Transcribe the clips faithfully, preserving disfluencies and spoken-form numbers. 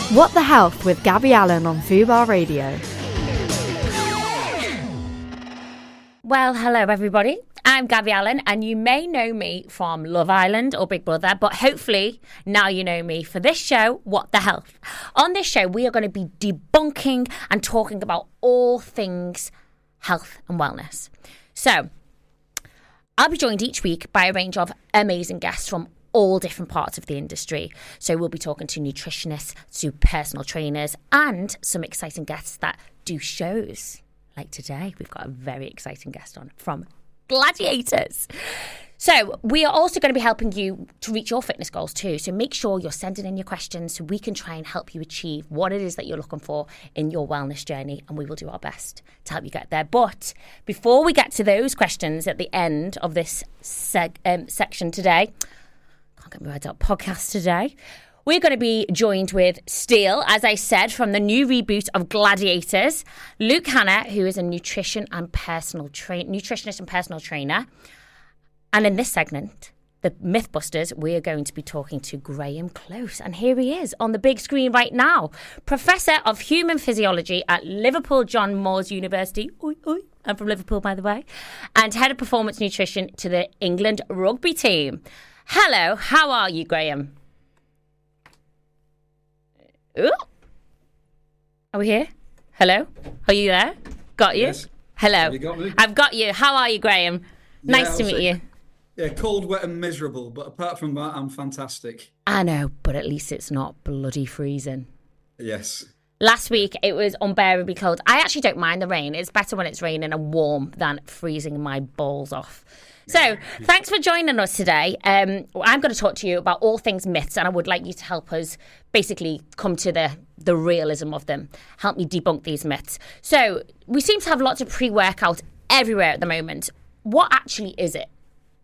What the Health with Gabby Allen on Fubar Radio. Well, hello everybody. I'm Gabby Allen and you may know me from Love Island or Big Brother, but hopefully now you know me for this show, What the Health. On this show, we are going to be debunking and talking about all things health and wellness. So, I'll be joined each week by a range of amazing guests from all different parts of the industry. So we'll be talking to nutritionists, to personal trainers, and some exciting guests that do shows. Like today, we've got a very exciting guest on from Gladiators. So we are also going to be helping you to reach your fitness goals too. So make sure you're sending in your questions so we can try and help you achieve what it is that you're looking for in your wellness journey. And we will do our best to help you get there. But before we get to those questions at the end of this seg- um, section today, can't get my words out, podcast today, we're going to be joined with Steele, as I said, from the new reboot of Gladiators, Luke Hanna, who is a nutrition and personal tra- nutritionist and personal trainer. And in this segment, the Mythbusters, we are going to be talking to Graham Close. And here he is on the big screen right now, Professor of Human Physiology at Liverpool John Moores University. Oi, oi. I'm from Liverpool, by the way. And Head of Performance Nutrition to the England rugby team. Hello, how are you, Graham? Ooh. Are we here? Hello? Are you there? Got you? Yes. Hello. Have you got me? I've got you. How are you, Graham? Yeah, Nice to I'll meet say- you. Yeah, cold, wet and miserable, but apart from that, I'm fantastic. I know, but at least it's not bloody freezing. Yes. Last week, it was unbearably cold. I actually don't mind the rain. It's better when it's raining and warm than freezing my balls off. So, thanks for joining us today. Um, I'm going to talk to you about all things myths, and I would like you to help us basically come to the, the realism of them. Help me debunk these myths. So, we seem to have lots of pre-workout everywhere at the moment. What actually is it?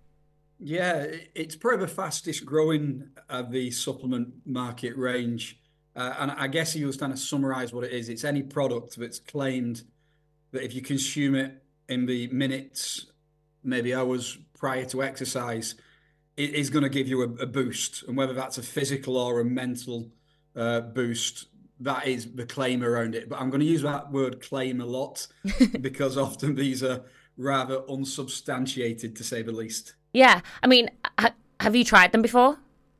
Yeah, it- it's probably the fastest growing of the supplement market range. Uh, and I guess if you was trying to summarize what it is, it's any product that's claimed that if you consume it in the minutes, maybe hours prior to exercise, it is going to give you a, a boost. And whether that's a physical or a mental uh, boost, that is the claim around it. But I'm going to use that word claim a lot because often these are rather unsubstantiated, to say the least. Yeah, I mean, ha- have you tried them before?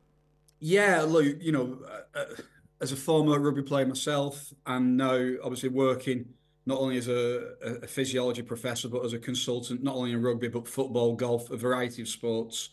Yeah, look, you know, uh, as a former rugby player myself, and now obviously working not only as a, a physiology professor, but as a consultant, not only in rugby, but football, golf, a variety of sports.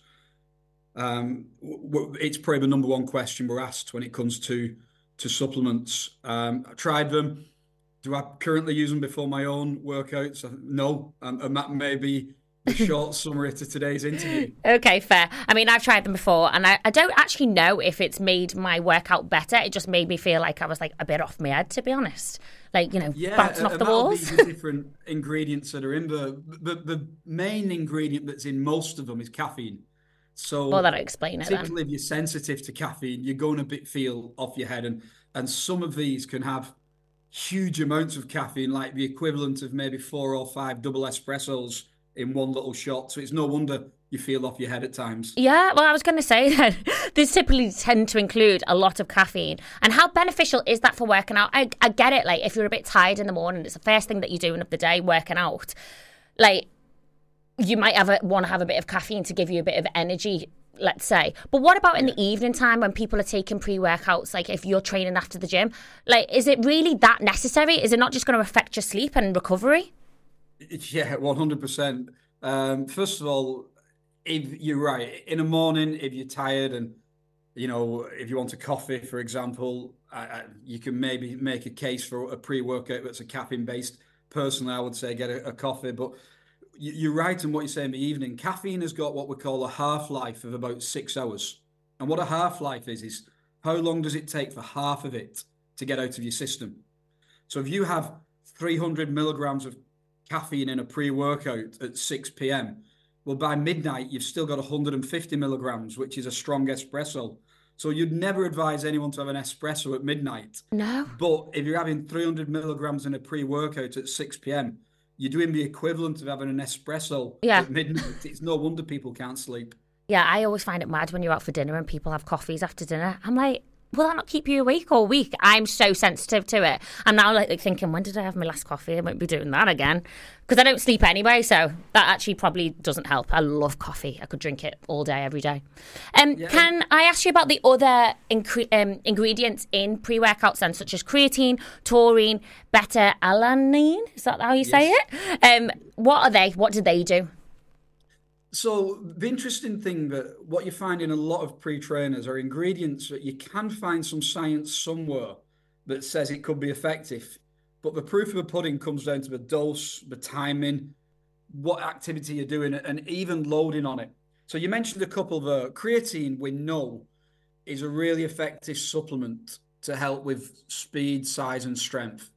Um, w- it's probably the number one question we're asked when it comes to to supplements. Um, I tried them. Do I currently use them before my own workouts? No, um, and that may be the short summary to today's interview. Okay, fair. I mean, I've tried them before, and I, I don't actually know if it's made my workout better. It just made me feel like I was like a bit off my head, to be honest. Like, you know, Yeah, bouncing and off the that'll walls. be the different ingredients that are in the, the the main ingredient that's in most of them is caffeine. So Well, that'll explain it then. particularly if you're sensitive to caffeine, you're going to bit feel off your head, and and some of these can have huge amounts of caffeine, like the equivalent of maybe four or five double espressos in one little shot. So it's no wonder you feel off your head at times. Yeah, well, I was going to say that these typically tend to include a lot of caffeine. And how beneficial is that for working out? I, I get it. Like, if you're a bit tired in the morning, it's the first thing that you're doing of the day, working out. Like, you might have a, want to have a bit of caffeine to give you a bit of energy, let's say. But what about in the evening time when people are taking pre-workouts, like if you're training after the gym? Like, is it really that necessary? Is it not just going to affect your sleep and recovery? Yeah, one hundred percent. Um, first of all, if you're right, in the morning, if you're tired and, you know, if you want a coffee, for example, I, I, you can maybe make a case for a pre-workout that's a caffeine-based. Personally, I would say get a, a coffee, but you, you're right in what you say in the evening. Caffeine has got what we call a half-life of about six hours. And what a half-life is, is how long does it take for half of it to get out of your system? So if you have three hundred milligrams of caffeine in a pre-workout at six p.m., well, by midnight, you've still got one hundred fifty milligrams, which is a strong espresso. So you'd never advise anyone to have an espresso at midnight. No. But if you're having three hundred milligrams in a pre-workout at six p.m., you're doing the equivalent of having an espresso Yeah. at midnight. It's no wonder people can't sleep. Yeah, I always find it mad when you're out for dinner and people have coffees after dinner. I'm like, will that not keep you awake all week? I'm so sensitive to it. I'm now like, like thinking, when did I have my last coffee? I won't be doing that again. Because I don't sleep anyway, so that actually probably doesn't help. I love coffee. I could drink it all day, every day. Um, yeah. Can I ask you about the other incre- um, ingredients in pre-workouts then, such as creatine, taurine, beta-alanine? Is that how you yes. say it? Um, what are they? What do they do? So the interesting thing that what you find in a lot of pre-trainers are ingredients that you can find some science somewhere that says it could be effective. But the proof of the pudding comes down to the dose, the timing, what activity you're doing, and even loading on it. So you mentioned a couple there. Creatine, we know, is a really effective supplement to help with speed, size, and strength.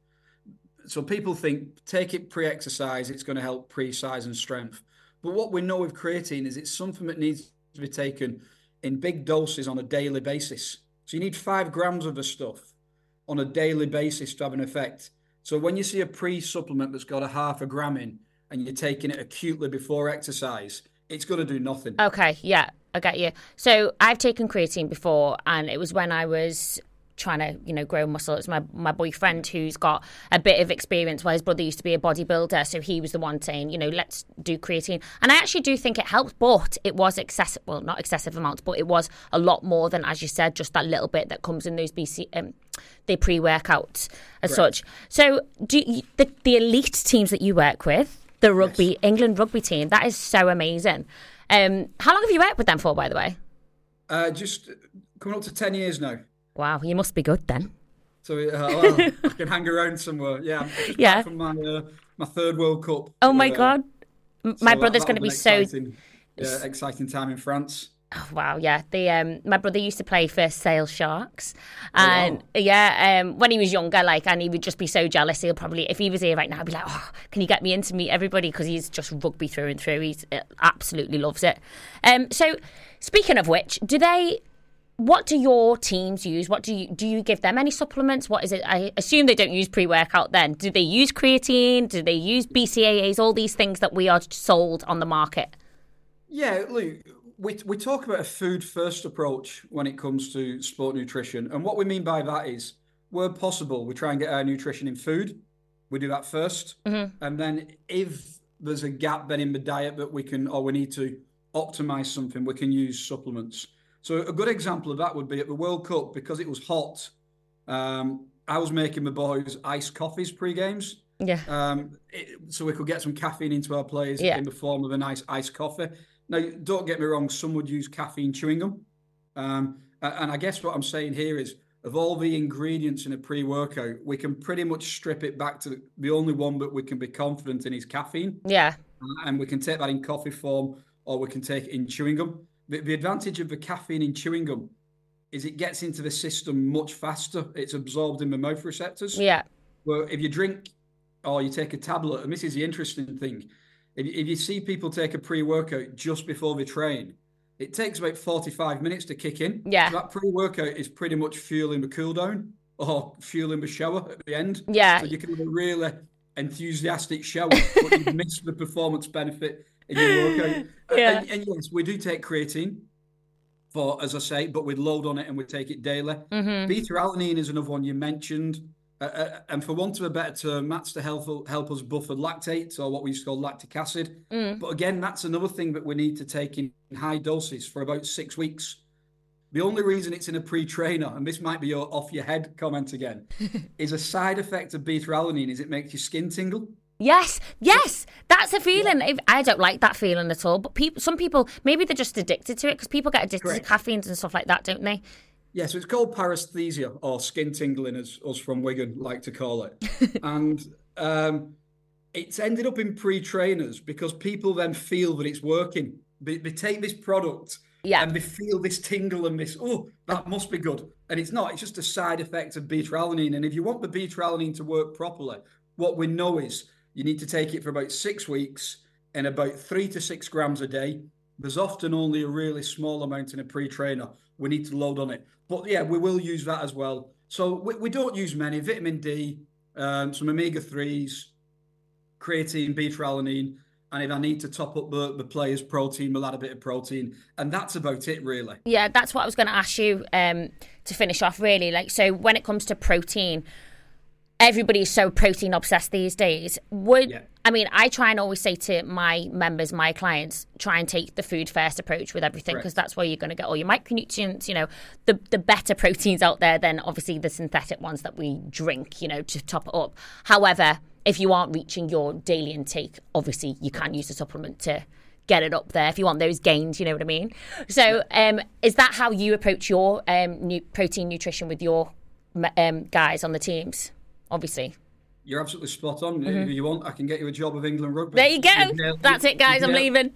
So people think, take it pre-exercise, it's going to help pre-size and strength. But what we know with creatine is it's something that needs to be taken in big doses on a daily basis. So you need five grams of the stuff on a daily basis to have an effect. So when you see a pre-supplement that's got a half a gram in and you're taking it acutely before exercise, it's going to do nothing. Okay, yeah, I get you. So I've taken creatine before, and it was when I was trying to, you know, grow muscle. It's my, my boyfriend who's got a bit of experience where his brother used to be a bodybuilder, so he was the one saying, you know, let's do creatine. And I actually do think it helps, but it was excessive, well, not excessive amounts, but it was a lot more than, as you said, just that little bit that comes in those B C, um, the pre-workouts as Correct. Such. So do you, the, the elite teams that you work with, the rugby, yes. England rugby team, that is so amazing. Um, how long have you worked with them for, by the way? Uh, just coming up to ten years now. Wow, you must be good then. So uh, well, I can hang around somewhere. Yeah, I'm just yeah. back from my uh, my third World Cup. Oh my uh, God, my so brother's going to be so yeah, exciting time in France. Oh, wow, yeah. The um, my brother used to play for Sale Sharks, and oh, wow. yeah, um, when he was younger, like, and he would just be so jealous. He'll probably, if he was here right now, I'd be like, oh, can you get me in to meet everybody? Because he's just rugby through and through. He uh, absolutely loves it. Um, so, speaking of which, do they? What do your teams use? What do you do? You give them any supplements? What is it? I assume they don't use pre-workout. Then, do they use creatine? Do they use B C A As? All these things that we are sold on the market. Yeah, Luke. We we talk about a food-first approach when it comes to sport nutrition. And what we mean by that is, where possible, we try and get our nutrition in food. We do that first. Mm-hmm. And then if there's a gap then in the diet that we can, or we need to optimize something, we can use supplements. So a good example of that would be at the World Cup, because it was hot, um, I was making the boys iced coffees pre-games. Yeah. Um, it, so we could get some caffeine into our players yeah. in the form of a nice iced coffee. Now, don't get me wrong, some would use caffeine chewing gum. Um, and I guess what I'm saying here is, of all the ingredients in a pre-workout, we can pretty much strip it back to the only one that we can be confident in is caffeine. Yeah. And we can take that in coffee form, or we can take it in chewing gum. The, the advantage of the caffeine in chewing gum is it gets into the system much faster. It's absorbed in the mouth receptors. Yeah. Well, if you drink or you take a tablet, and this is the interesting thing, if, if you see people take a pre-workout just before they train, it takes about forty-five minutes to kick in. Yeah. So that pre-workout is pretty much fueling the cool down or fueling the shower at the end. Yeah. So you can have a really enthusiastic shower, but you miss the performance benefit in your workout. Yeah. And, and yes, we do take creatine for, as I say, but we load on it and we take it daily. Mm-hmm. Beta-alanine is another one you mentioned. Uh, uh, and for want of a better term, that's to help, help us buffer lactate, or what we used to call lactic acid. Mm. But again, that's another thing that we need to take in high doses for about six weeks. The only reason it's in a pre-trainer, and this might be your off your head comment again, is a side effect of beta-alanine is it makes your skin tingle. Yes, yes, that's a feeling. Yeah. I don't like that feeling at all. But people, some people, maybe they're just addicted to it, because people get addicted Correct. to caffeines and stuff like that, don't they? Yeah, so it's called paresthesia, or skin tingling, as us from Wigan like to call it. And um, it's ended up in pre-trainers because people then feel that it's working. They, they take this product yeah. and they feel this tingle and this, oh, that must be good. And it's not. It's just a side effect of beta-alanine. And if you want the beta-alanine to work properly, what we know is you need to take it for about six weeks and about three to six grams a day. There's often only a really small amount in a pre-trainer. We need to load on it. But yeah, we will use that as well. So we, we don't use many. Vitamin D, um, some omega threes, creatine, beta-alanine, And if I need to top up the, the players' protein, we'll add a bit of protein. And that's about it, really. Yeah, that's what I was going to ask you um, to finish off, really. Like, so when it comes to protein, everybody's so protein obsessed these days. Would yeah. I mean, I try and always say to my members, my clients, try and take the food first approach with everything, because that's where you're going to get all your micronutrients, you know, the, the better proteins out there than obviously the synthetic ones that we drink, you know, to top it up. However, if you aren't reaching your daily intake, obviously you can use a supplement to get it up there if you want those gains, you know what I mean? So um, is that how you approach your um, new protein nutrition with your um, guys on the teams, obviously? You're absolutely spot on. Mm-hmm. If you want, I can get you a job with England Rugby. There you go. Nailed, That's it, guys. I'm nailed, leaving.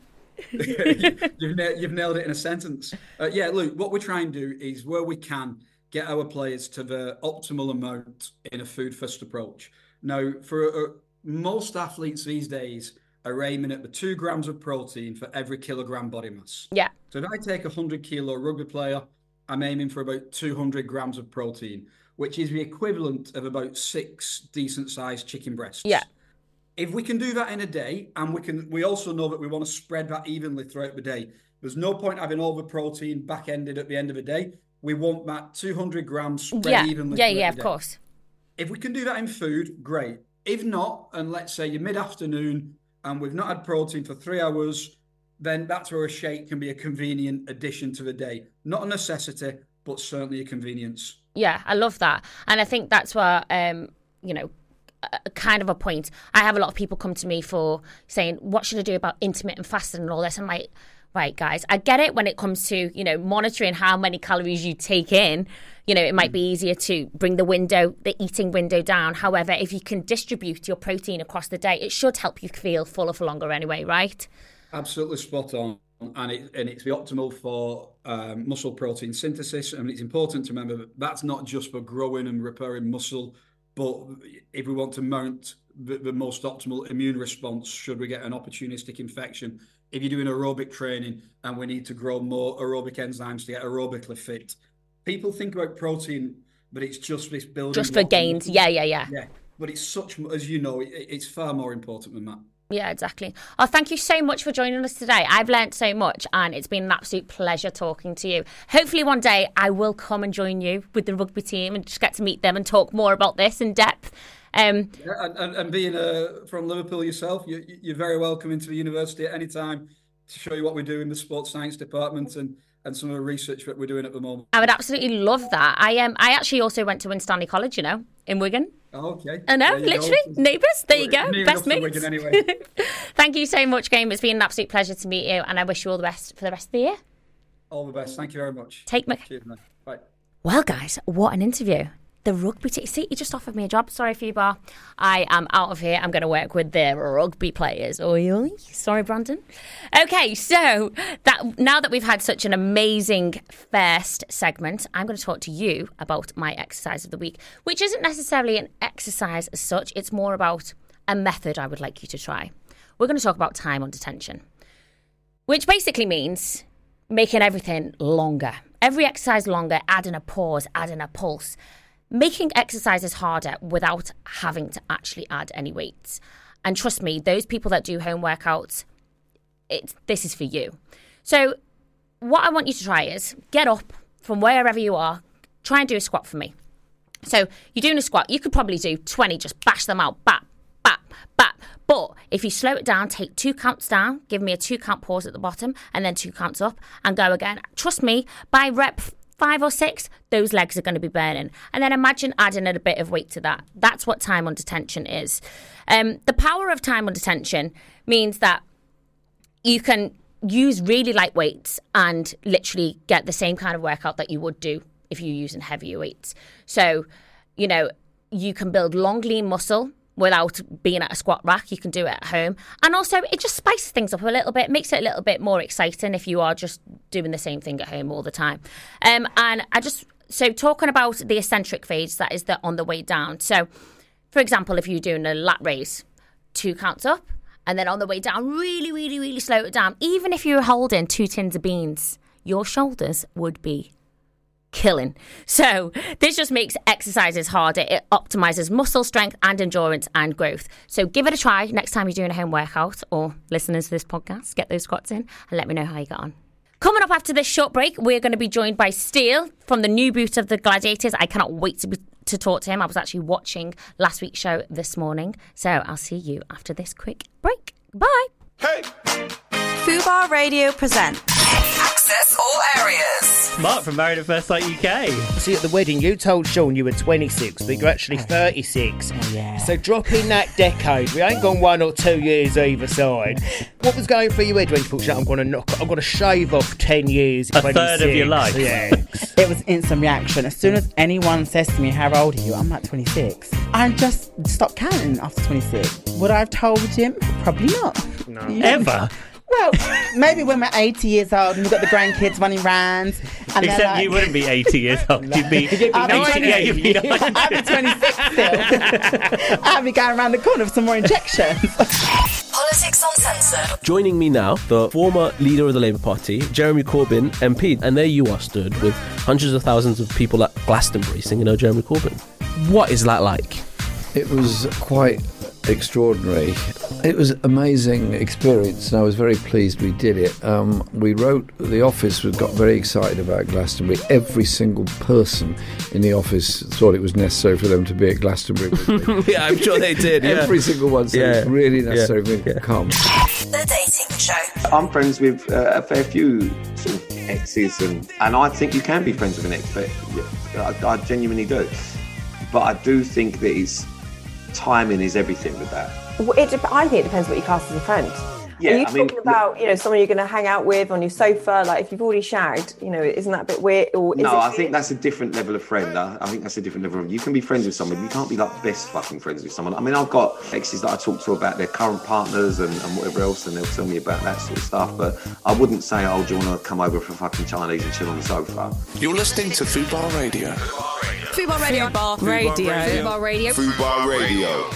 you've, nailed, you've nailed it in a sentence. Uh, yeah, look, what we try and do is where we can get our players to the optimal amount in a food-first approach. Now, for uh, most athletes these days are aiming at the two grams of protein for every kilogram body mass. Yeah. So if I take a one hundred kilo rugby player, I'm aiming for about two hundred grams of protein, which is the equivalent of about six decent-sized chicken breasts. Yeah. If we can do that in a day, and we can, we also know that we want to spread that evenly throughout the day. There's no point having all the protein back-ended at the end of the day. We want that two hundred grams spread yeah. evenly. Yeah, yeah, of course. If we can do that in food, great. If not, and let's say you're mid-afternoon and we've not had protein for three hours, then that's where a shake can be a convenient addition to the day. Not a necessity, but certainly a convenience. Yeah, I love that. And I think that's where, um, you know, a, kind of a point. I have a lot of people come to me for saying, what should I do about intermittent fasting and all this? I'm like, right, guys, I get it when it comes to, you know, monitoring how many calories you take in. You know, it might be easier to bring the window, the eating window down. However, if you can distribute your protein across the day, it should help you feel fuller for longer anyway, right? Absolutely spot on. And, it, and it's the optimal for um, muscle protein synthesis. And it's important to remember that that's not just for growing and repairing muscle, but if we want to mount the, the most optimal immune response, should we get an opportunistic infection, if you're doing aerobic training and we need to grow more aerobic enzymes to get aerobically fit. People think about protein, but it's just this building. Just for gains. Yeah, yeah, yeah. Yeah. But it's such, as you know, it, it's far more important than that. Yeah, exactly. Oh, thank you so much for joining us today. I've learnt so much and it's been an absolute pleasure talking to you. Hopefully one day I will come and join you with the rugby team and just get to meet them and talk more about this in depth. Um, yeah, and, and, and being uh, from Liverpool yourself, you, you're very welcome into the university at any time to show you what we do in the sports science department and, and some of the research that we're doing at the moment. I would absolutely love that. I um, I actually also went to Winstanley College, you know, in Wigan. Oh, okay. I know, literally. Go. Neighbours. There you go. Near Best mates. Wigan anyway. Thank you so much, Game. It's been an absolute pleasure to meet you, and I wish you all the best for the rest of the year. All the best. Thank you very much. Take me. Cheers, man. Bye. Well, guys, what an interview. The rugby team. See, he just offered me a job. Sorry, Fubar. I am out of here. I'm going to work with the rugby players. Oi, oi. Sorry, Brandon. Okay, so that now that we've had such an amazing first segment, I'm going to talk to you about my exercise of the week, which isn't necessarily an exercise as such. It's more about a method I would like you to try. We're going to talk about time under tension, which basically means making everything longer. Every exercise longer, adding a pause, adding a pulse. Making exercises harder without having to actually add any weights. And trust me, those people that do home workouts, it's, this is for you. So what I want you to try is get up from wherever you are, try and do a squat for me. So you're doing a squat, you could probably do twenty, just bash them out, bap, bap, bap. But if you slow it down, take two counts down, give me a two count pause at the bottom, and then two counts up, and go again. Trust me, by rep five or six, those legs are going to be burning. And then imagine adding a bit of weight to that. That's what time under tension is. Um, the power of time under tension means that you can use really light weights and literally get the same kind of workout that you would do if you're using heavier weights. So, you know, you can build long, lean muscle without being at a squat rack. You can do it at home. And also, it just spices things up a little bit, makes it a little bit more exciting if you are just doing the same thing at home all the time. Um, and I just, so talking about the eccentric phase, that is the on the way down. So, for example, if you're doing a lat raise, two counts up, and then on the way down, really, really, really slow it down. Even if you're holding two tins of beans, your shoulders would be killing. So this just makes exercises harder. It optimizes muscle strength and endurance and growth. So give it a try next time you're doing a home workout or listening to this podcast. Get those squats in and let me know how you get on. Coming up after this short break, we're going to be joined by Steele from the new boot of the Gladiators. I cannot wait to be, to talk to him. I was actually watching last week's show this morning. So I'll see you after this quick break. Bye. Hey! Fubar Radio presents Access all areas. Mark from Married at First Sight U K. See, at the wedding, you told Sean you were twenty-six, but you're actually thirty-six. Oh, yeah. So drop in that decade. We ain't gone one or two years either side. What was going through your head when you thought, I'm going to knock, I'm going to shave off ten years? A third of your life. Yeah. It was instant reaction. As soon as anyone says to me, how old are you? I'm like twenty-six. I just stopped counting after twenty-six. Would I have told him? Probably not. No. Ever? Well, maybe when we're eighty years old and we've got the grandkids running rounds. And Except like, you wouldn't be eighty years old. You'd be, you'd be I'll be ninety. Yeah, you'd be ninety. I'll be twenty-six still. I'll be going around the corner for some more injections. Politics Uncensored. Joining me now, the former leader of the Labour Party, Jeremy Corbyn, M P. And there you are stood with hundreds of thousands of people at Glastonbury singing, "Oh, Jeremy Corbyn." What is that like? It was quite extraordinary. It was an amazing experience, and I was very pleased we did it. Um, we wrote, the office got very excited about Glastonbury. Every single person in the office thought it was necessary for them to be at Glastonbury with me. Yeah, I'm sure they did. Yeah. Every single one said Yeah. it's really necessary for me to Yeah. come. The Dating Show. I'm friends with uh, a fair few sort of exes, and, and I think you can be friends with an ex, but I, I genuinely do. But I do think that it's, timing is everything with that. Well, it, I think it depends what you class as a friend. Yeah, Are you I mean, talking about, you know, someone you're going to hang out with on your sofa? Like, if you've already shagged, you know, isn't that a bit weird? Or is no, it I think that's a different level of friend. I, I think that's a different level of. You can be friends with someone. You can't be like best fucking friends with someone. I mean, I've got exes that I talk to about their current partners and, and whatever else, and they'll tell me about that sort of stuff. But I wouldn't say, oh, do you want to come over for fucking Chinese and chill on the sofa? You're listening to Fubar Radio. Fubar Radio. Fubar Radio. Fubar Radio. Fubar Radio.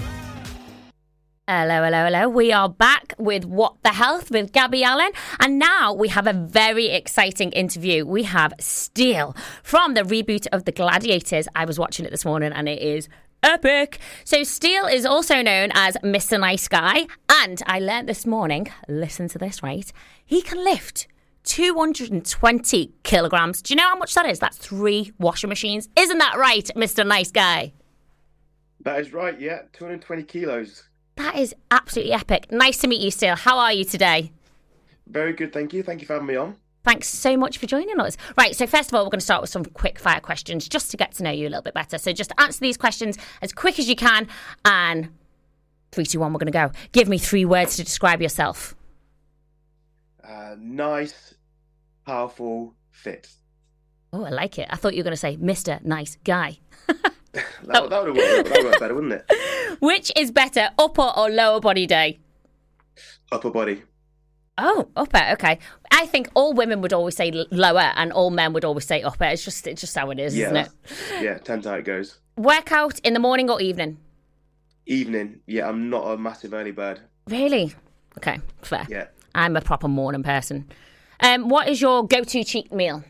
Hello, hello, hello. We are back with What the Health with Gabby Allen. And now we have a very exciting interview. We have Steele from the reboot of The Gladiators. I was watching it this morning and it is epic. So Steele is also known as Mister Nice Guy. And I learned this morning, listen to this, right? He can lift two hundred twenty kilograms. Do you know how much that is? That's three washing machines. Isn't that right, Mister Nice Guy? That is right, yeah. two hundred twenty kilos. That is absolutely epic. Nice to meet you, Steele. How are you today? Very good, thank you. Thank you for having me on. Thanks so much for joining us. Right, so first of all, we're going to start with some quick fire questions just to get to know you a little bit better. So just answer these questions as quick as you can. And three, two, one, we're going to go. Give me three words to describe yourself. Uh, nice, powerful, fit. Oh, I like it. I thought you were going to say Mister Nice Guy. that, that would work, that would work better, wouldn't it? Which is better, upper or lower body day? Upper body. Oh, upper, okay. I think all women would always say lower and all men would always say upper. It's just it's just how it is, yeah, isn't it? Yeah, tends how it goes. Workout in the morning or evening? Evening. Yeah, I'm not a massive early bird. Really? Okay, fair. Yeah. I'm a proper morning person. Um, what is your go-to cheat meal?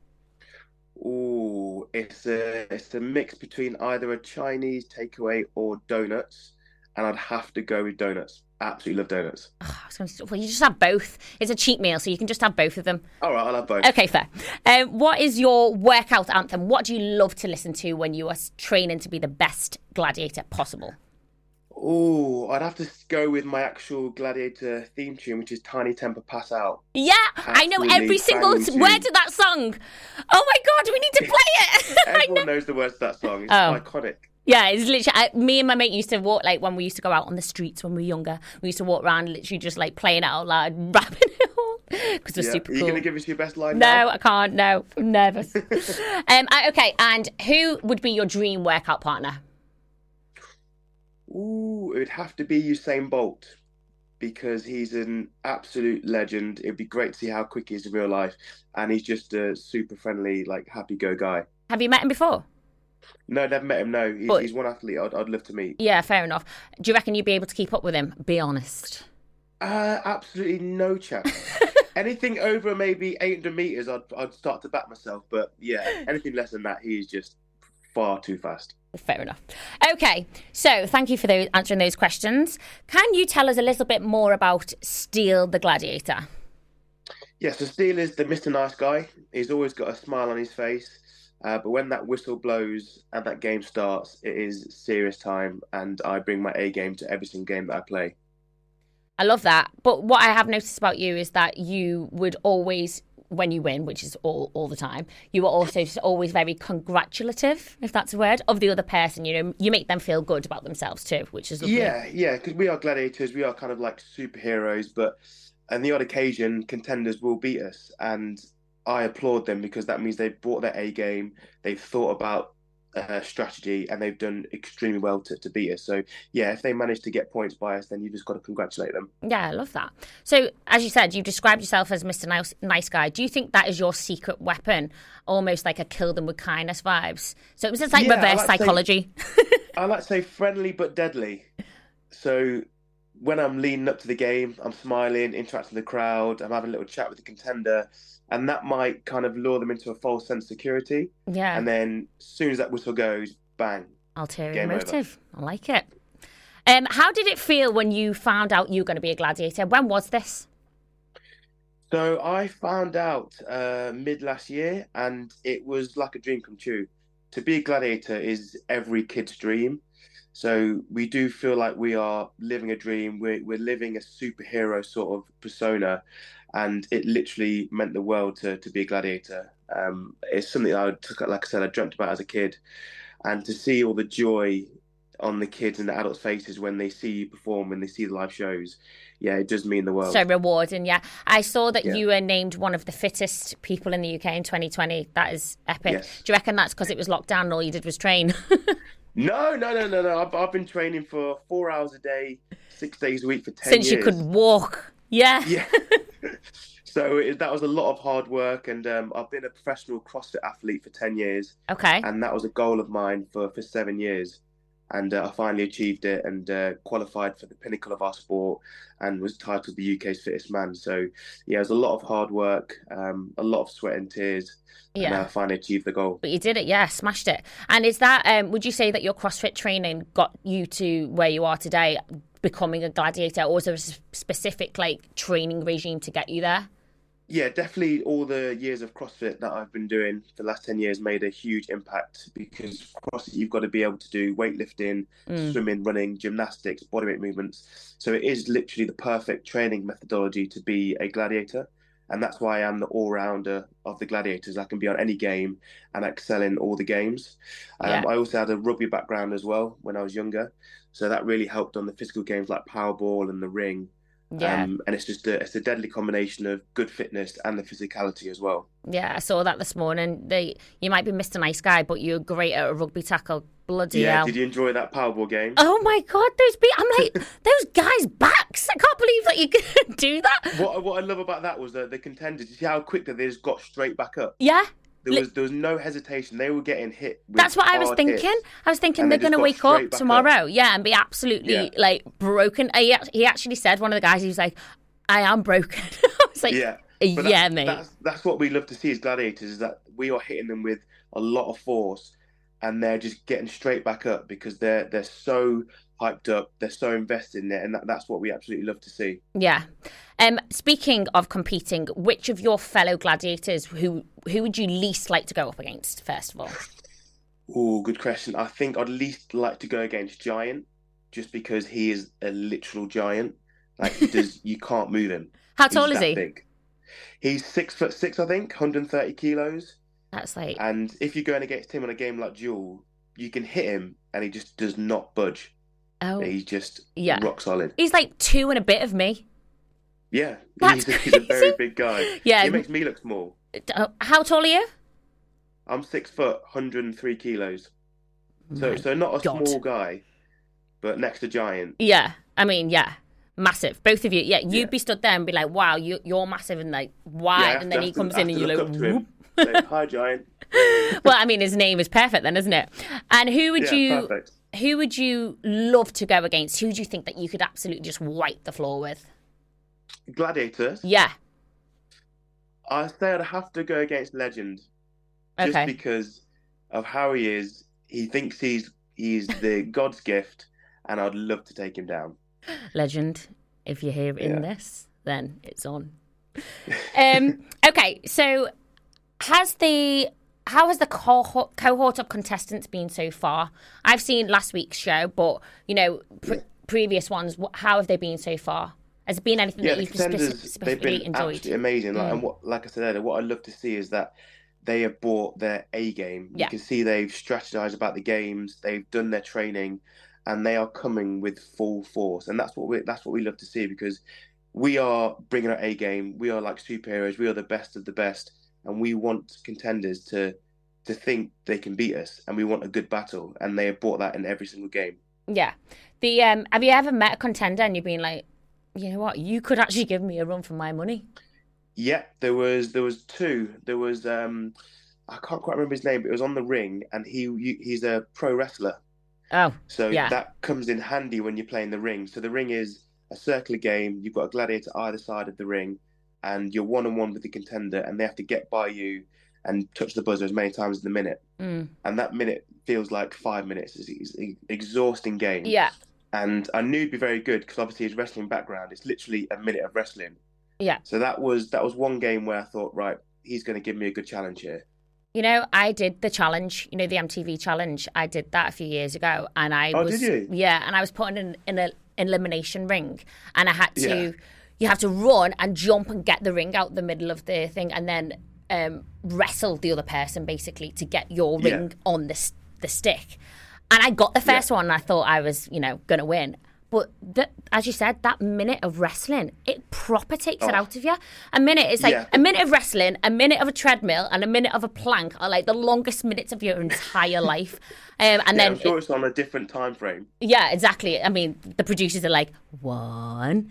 Ooh, it's a it's a mix between either a Chinese takeaway or donuts, and I'd have to go with donuts. Absolutely love donuts. Oh, I was going to, well, you just have both. It's a cheat meal, so you can just have both of them. All right, I'll have both. Okay, fair. Um, what is your workout anthem? What do you love to listen to when you are training to be the best gladiator possible? Oh, I'd have to go with my actual Gladiator theme tune, which is Tiny Temper Pass Out. Yeah, I know every single word of that song. Oh my God, we need to play it. Everyone know. knows the words to that song. It's oh. iconic. Yeah, it's literally, I, me and my mate used to walk, like when we used to go out on the streets when we were younger, we used to walk around literally just like playing it out loud, rapping it all, because it's yeah. super cool. Are you cool. going to give us your best line No, now? I can't, no, I'm nervous. um, I, okay, and who would be your dream workout partner? Ooh, it would have to be Usain Bolt, because he's an absolute legend. It'd be great to see how quick he is in real life, and he's just a super friendly, like happy-go guy. Have you met him before? No, never met him, no. He's, but, he's one athlete I'd, I'd love to meet. Yeah, fair enough. Do you reckon you'd be able to keep up with him? Be honest. Uh, absolutely no chance. Anything over maybe eight hundred meters, I'd, I'd start to back myself. But yeah, anything less than that, he is just far too fast. Fair enough. Okay, so thank you for those, answering those questions. Can you tell us a little bit more about Steele the Gladiator? Yeah, so Steele is the Mister Nice Guy. He's always got a smile on his face. Uh, but when that whistle blows and that game starts, it is serious time. And I bring my A game to every single game that I play. I love that. But what I have noticed about you is that you would always, when you win, which is all, all the time, you are also always very congratulative, if that's a word, of the other person. You know, you make them feel good about themselves too, which is lovely. Yeah, yeah, because we are gladiators. We are kind of like superheroes. But on the odd occasion, contenders will beat us. And I applaud them because that means they've brought their A game, they've thought about uh, strategy, and they've done extremely well to, to beat us. So, yeah, if they manage to get points by us, then you've just got to congratulate them. Yeah, I love that. So, as you said, you've described yourself as Mister Nice, nice Guy. Do you think that is your secret weapon, almost like a kill them with kindness vibes? So it was just like Yeah, reverse I like to psychology. say- I like to say friendly but deadly. So when I'm leaning up to the game, I'm smiling, interacting with the crowd, I'm having a little chat with the contender, and that might kind of lure them into a false sense of security. Yeah. And then as soon as that whistle goes, bang. Ulterior game over. motive. I like it. Um, how did it feel when you found out you were going to be a gladiator? When was this? So I found out uh, mid last year, and it was like a dream come true. To be a gladiator is every kid's dream. So we do feel like we are living a dream. We're, we're living a superhero sort of persona, and it literally meant the world to, to be a gladiator. Um, it's something I took, like I said, I dreamt about as a kid, and to see all the joy on the kids and the adults' faces when they see you perform, when they see the live shows, yeah, it does mean the world. So rewarding, yeah. I saw that Yeah. you were named one of the fittest people in the U K in twenty twenty. That is epic. Yes. Do you reckon that's because it was locked down and all you did was train? No, no, no, no, no. I've, I've been training for four hours a day, six days a week for ten Since years. you could walk. Yeah. Yeah. So it, that was a lot of hard work, and um, I've been a professional CrossFit athlete for ten years. Okay. And that was a goal of mine for, for seven years. And uh, I finally achieved it and uh, qualified for the pinnacle of our sport and was titled the U K's fittest man. So, yeah, it was a lot of hard work, um, a lot of sweat and tears. And Yeah. I finally achieved the goal. But you did it, yeah, smashed it. And is that, um, would you say that your CrossFit training got you to where you are today, becoming a gladiator, or was there a s- specific like training regime to get you there? Yeah, definitely all the years of CrossFit that I've been doing for the last ten years made a huge impact, because CrossFit, you've got to be able to do weightlifting, Mm. swimming, running, gymnastics, bodyweight movements. So it is literally the perfect training methodology to be a gladiator. And that's why I am the all-rounder of the gladiators. I can be on any game and excel in all the games. Um, Yeah. I also had a rugby background as well when I was younger. So that really helped on the physical games like Powerball and the ring. Yeah. Um, and it's just a, it's a deadly combination of good fitness and the physicality as well. Yeah, I saw that this morning. They, you might be Mister Nice Guy, but you're great at a rugby tackle. Bloody yeah, hell. did you enjoy that Powerball game? Oh my God, those be I'm like, those guys' backs. I can't believe that you can do that. What what I love about that was that the contenders, you see how quick that they just got straight back up. Yeah. There was there was no hesitation. They were getting hit. With That's what I was hard thinking. hits, I was thinking and they're they going just to got wake straight up back tomorrow, yeah, and be absolutely Yeah. like broken. He, he actually said, one of the guys, he was like, I am broken. I was like, yeah, yeah, But that's, mate. That's, that's what we love to see as gladiators, is that we are hitting them with a lot of force, and they're just getting straight back up because they're they're so hyped up, they're so invested in it, and that, that's what we absolutely love to see. Yeah. Um, speaking of competing, which of your fellow gladiators, who who would you least like to go up against, first of all? Oh, good question. I think I'd least like to go against Giant, just because he is a literal giant. Like he does, you can't move him. How He's tall is that he? Big. He's six foot six, I think, one hundred thirty kilos. That's like, And if you're going against him on a game like Duel, you can hit him, and he just does not budge. oh, He's just yeah. rock solid. He's like two and a bit of me. Yeah, That's he's, a, he's a very crazy. big guy. Yeah. He makes me look small. Uh, How tall are you? I'm six foot, one hundred three kilos. So, My so not a God. small guy, but next to Giant. Yeah, I mean, yeah, massive. Both of you. Yeah, you'd Yeah. be stood there and be like, wow, you, you're massive and like wide. Yeah, and then I he have to- comes I in have and to you're look like, up to him. whoop. Say, hi, Giant. Well, I mean, his name is perfect then, isn't it? And who would Yeah, you perfect. who would you love to go against? Who do you think that you could absolutely just wipe the floor with? gladiators. Yeah. I say I'd have to go against Legend, just Okay. because of how he is. He thinks he's he's the God's gift, and I'd love to take him down. Legend, if you're hearing Yeah. this, then it's on. um, okay, so has the how has the cohort, cohort of contestants been so far? I've seen last week's show, but you know, pre- previous ones. wh- How have they been so far? Has there been anything Yeah, that the you've contenders, speci- they've specifically been enjoyed? absolutely amazing. Like, Mm. and what, like I said earlier, what I love to see is that they have brought their A game. Yeah. You can see they've strategized about the games, they've done their training, and they are coming with full force. And that's what we that's what we love to see, because we are bringing our A game. We are like superheroes. We are the best of the best, and we want contenders to to think they can beat us, and we want a good battle. And they have brought that in every single game. Yeah. The um, have you ever met a contender and you've been like, you know what, you could actually give me a run for my money? Yeah, there was there was two. There was um, I can't quite remember his name, but it was on the ring, and he he's a pro wrestler. Oh, So yeah. that comes in handy when you're playing the ring. So the ring is a circular game. You've got a gladiator either side of the ring, and you're one on one with the contender, and they have to get by you and touch the buzzer as many times in the minute. Mm. And that minute feels like five minutes. It's, it's an exhausting game. Yeah. And I knew it'd be very good because obviously his wrestling background, it's literally a minute of wrestling. Yeah. So that was that was one game where I thought, right, he's going to give me a good challenge here. You know, I did the challenge, you know, the M T V challenge. I did that a few years ago, and I Oh, was, did you? yeah, and I was put in an, in an elimination ring, and I had to, Yeah. you have to run and jump and get the ring out the middle of the thing, and then um, wrestle the other person basically to get your Yeah. ring on the s- the stick. And I got the first one, and I thought I was, you know, gonna win. But the, as you said, that minute of wrestling, it proper takes it Oh. out of you. A minute is like Yeah. a minute of wrestling, a minute of a treadmill, and a minute of a plank are like the longest minutes of your entire life. Um, and yeah, then, I'm sure it- it's on a different time frame. yeah, exactly. I mean, the producers are like one,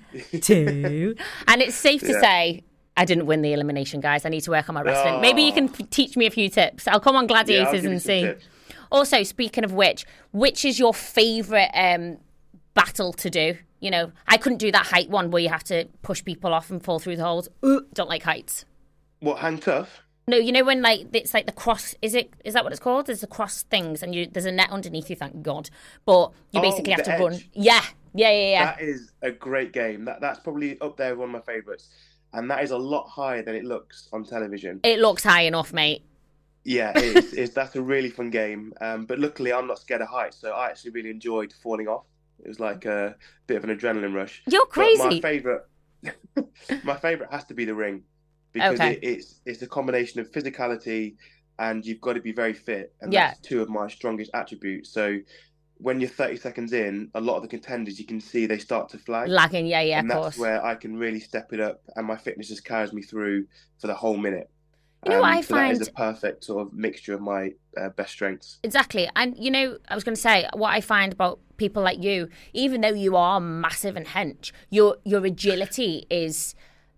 two, and it's safe to Yeah. say I didn't win the elimination, guys. I need to work on my wrestling. Maybe you can p- teach me a few tips. I'll come on Yeah, I'll Gladiators give you and some see. tips. Also, speaking of which, which is your favourite um, battle to do? You know, I couldn't do that height one where you have to push people off and fall through the holes. Ooh, don't like heights. What, hang tough? No, you know when like it's like the cross. Is it? Is that what it's called? There's the cross things, and you there's a net underneath you. Thank God. But you Oh, basically have the to run. edge. Yeah, yeah, yeah, yeah. That is a great game. That That's probably up there with one of my favourites. And that is a lot higher than it looks on television. It looks high enough, mate. Yeah, it's, it's, that's a really fun game. Um, but luckily, I'm not scared of heights, so I actually really enjoyed falling off. It was like a bit of an adrenaline rush. You're But crazy. my favourite, my favourite has to be the ring, because Okay. it, it's it's a combination of physicality and you've got to be very fit, and Yeah. that's two of my strongest attributes. So when you're thirty seconds in, a lot of the contenders you can see they start to flag. Lagging, yeah, yeah, and of that's course. where I can really step it up, and my fitness just carries me through for the whole minute. You know what I so that is find- a perfect sort of mixture of my uh, best strengths. Exactly. And, you know, I was going to say, what I find about people like you, even though you are massive and hench, your your agility is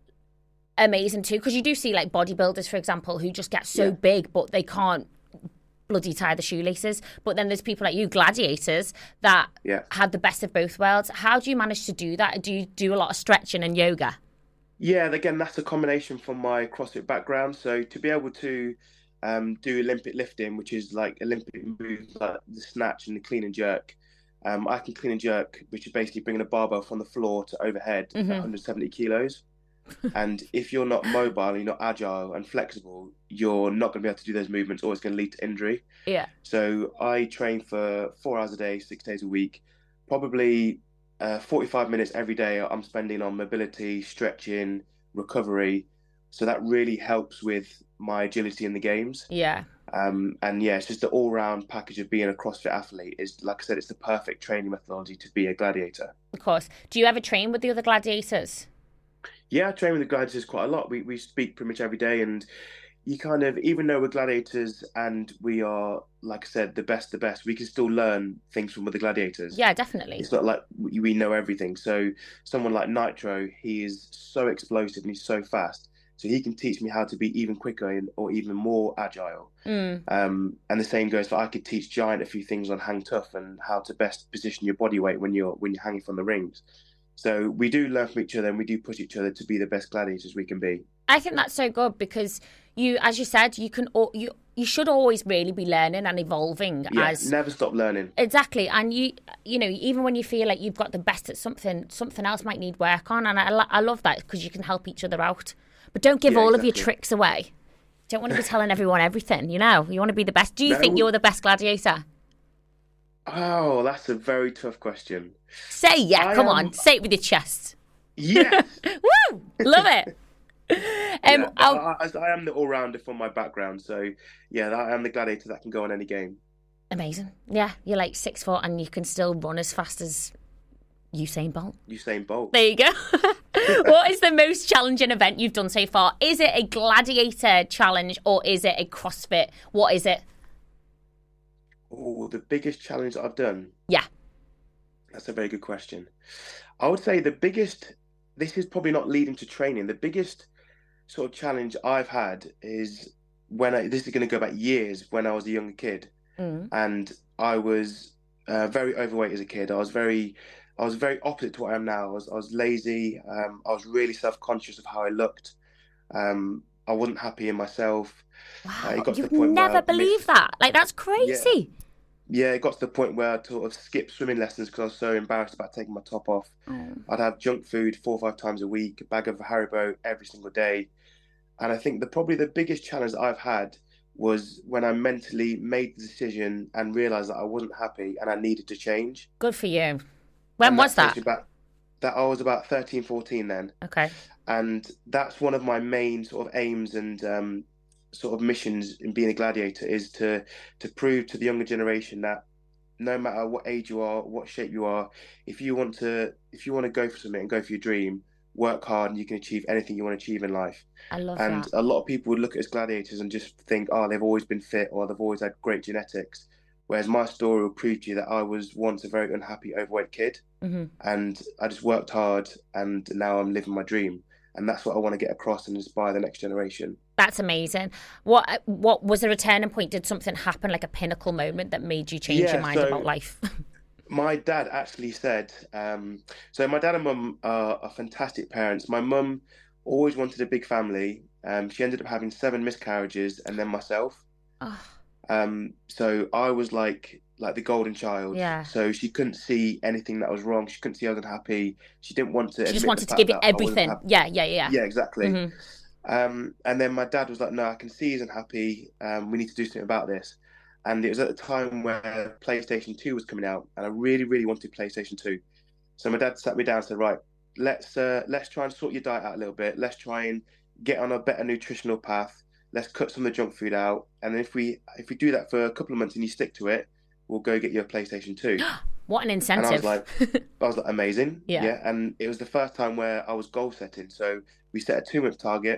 amazing too. Because you do see, like, bodybuilders, for example, who just get so Yeah. big, but they can't bloody tie the shoelaces. But then there's people like you, gladiators, that Yeah. have the best of both worlds. How do you manage to do that? Do you do a lot of stretching and yoga? Yeah, and again, that's a combination from my CrossFit background. So to be able to um, do Olympic lifting, which is like Olympic moves like the snatch and the clean and jerk, um, I can clean and jerk, which is basically bringing a barbell from the floor to overhead, Mhm. one hundred seventy kilos. And if you're not mobile and you're not agile and flexible, you're not going to be able to do those movements, or it's going to lead to injury. Yeah. So I train for four hours a day, six days a week, probably uh, forty-five minutes every day I'm spending on mobility, stretching, recovery. So that really helps with my agility in the games. Yeah. Um, and yeah, it's just the all-round package of being a CrossFit athlete. Is, like I said, it's the perfect training methodology to be a gladiator. Of course. Do you ever train with the other gladiators? Yeah, I train with the gladiators quite a lot. We we speak pretty much every day, and you kind of, even though we're gladiators and we are, like I said, the best, the best, we can still learn things from other gladiators. Yeah, definitely. It's not like we we know everything. So someone like Nitro, he is so explosive and he's so fast. So he can teach me how to be even quicker and, or even more agile. Mm. Um, and the same goes for, I could teach Giant a few things on hang tough and how to best position your body weight when you're when you're hanging from the rings. So we do learn from each other, and we do push each other to be the best gladiators we can be. I think that's so good because you, as you said, you can you you should always really be learning and evolving. Yeah, as never stop learning. Exactly, and you you know even when you feel like you've got the best at something, something else might need work on, and I, lo- I love that because you can help each other out. But don't give Yeah, all exactly. of your tricks away. Don't want to be telling everyone everything. You know, you want to be the best. Do you No. think you're the best gladiator? Oh, that's a very tough question. Say yeah, I come am- on, say it with your chest. Yes. Woo! Love it. Um, Yeah, but I'll- I, I, I am the all-rounder from my background, so yeah, I am the gladiator that can go on any game. Amazing. Yeah, you're like six foot and you can still run as fast as Usain Bolt. Usain Bolt. There you go. What is the most challenging event you've done so far? Is it a gladiator challenge or is it a CrossFit? What is it? Oh, the biggest challenge that I've done? Yeah. That's a very good question. I would say the biggest, this is probably not leading to training, the biggest sort of challenge I've had is when I, this is going to go back years, when I was a younger kid. Mm. And I was uh, very overweight as a kid. I was very, I was very opposite to what I am now. I was, I was lazy. Um, I was really self-conscious of how I looked. Um, I wasn't happy in myself. Wow, Uh, it got to you've the point where never I believed missed- that. Like, that's crazy. Yeah, it got to the point where I'd sort of skip swimming lessons because I was so embarrassed about taking my top off. Oh. I'd have junk food four or five times a week, a bag of Haribo every single day. And I think the probably the biggest challenge that I've had was when I mentally made the decision and realised that I wasn't happy and I needed to change. Good for you. When And was that that? takes me back- that I was about thirteen, fourteen then. Okay. And that's one of my main sort of aims and um, sort of missions in being a gladiator is to to prove to the younger generation that no matter what age you are, what shape you are, if you want to if you want to go for something and go for your dream, work hard and you can achieve anything you want to achieve in life. I love And that. a lot of people would look at us gladiators and just think, oh, they've always been fit or they've always had great genetics. Whereas my story will prove to you that I was once a very unhappy, overweight kid. Mm-hmm. And I just worked hard and now I'm living my dream. And that's what I want to get across and inspire the next generation. That's amazing. What what was there a turning point? Did something happen, like a pinnacle moment that made you change Yeah, your mind so- about life? My dad actually said, um, so my dad and mum are, are fantastic parents. My mum always wanted a big family. Um, she ended up having seven miscarriages and then myself. Oh. Um, so I was like like the golden child. Yeah. So she couldn't see anything that was wrong. She couldn't see I was unhappy. She didn't want to. She just admit wanted the to fact give you that I wasn't everything. happy. Yeah, yeah, yeah. Yeah, exactly. Mhm. Um, and then my dad was like, "No, I can see he's unhappy. Um, we need to do something about this." And it was at the time where PlayStation two was coming out, and I really, really wanted PlayStation two. So my dad sat me down and said, "Right, let's uh, let's try and sort your diet out a little bit. Let's try and get on a better nutritional path. Let's cut some of the junk food out. And then if we if we do that for a couple of months and you stick to it, we'll go get you a PlayStation two." What an And incentive. I was like, I was like, amazing. Yeah. And it was the first time where I was goal setting. So we set a two month target.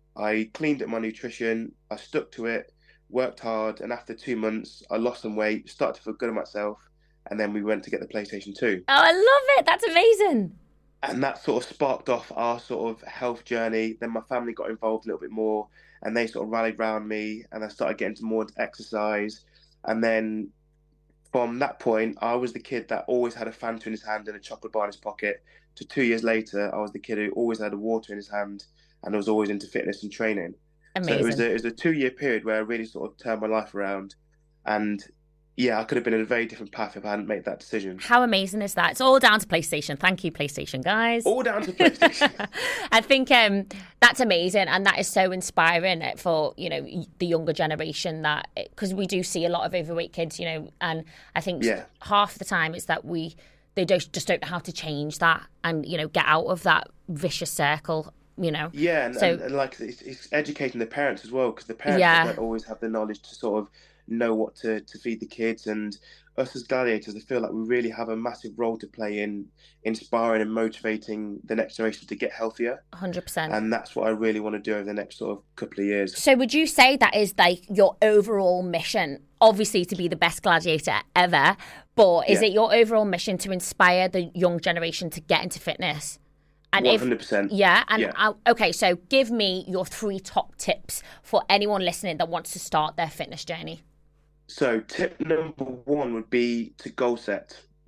I cleaned up my nutrition. I stuck to it, worked hard. And after two months, I lost some weight, started to feel good about myself. And then we went to get the PlayStation two. Oh, I love it. That's amazing. And that sort of sparked off our sort of health journey. Then my family got involved a little bit more and they sort of rallied around me and I started getting to more into exercise. And then from that point, I was the kid that always had a Fanta in his hand and a chocolate bar in his pocket. To two years later, I was the kid who always had a water in his hand and was always into fitness and training. Amazing. So it was a, it was a two-year period where I really sort of turned my life around. And yeah, I could have been in a very different path if I hadn't made that decision. How amazing is that? It's all down to PlayStation. Thank you, PlayStation, guys. All down to PlayStation. I think um, that's amazing, and that is so inspiring for, you know, the younger generation. That because we do see a lot of overweight kids, you know, and I think Yeah. half the time it's that we they don't just don't know how to change that and, you know, get out of that vicious circle. You know. Yeah, and, so and, and like it's, it's educating the parents as well because the parents Yeah. don't always have the knowledge to sort of know what to, to feed the kids. And us as gladiators, I feel like we really have a massive role to play in inspiring and motivating the next generation to get healthier. one hundred percent. And that's what I really want to do over the next sort of couple of years. So would you say that is like your overall mission? Obviously to be the best gladiator ever, but is Yeah. it your overall mission to inspire the young generation to get into fitness? And one if hundred percent. yeah, and Yeah. I'll, okay, so give me your three top tips for anyone listening that wants to start their fitness journey. So tip number one would be to goal set.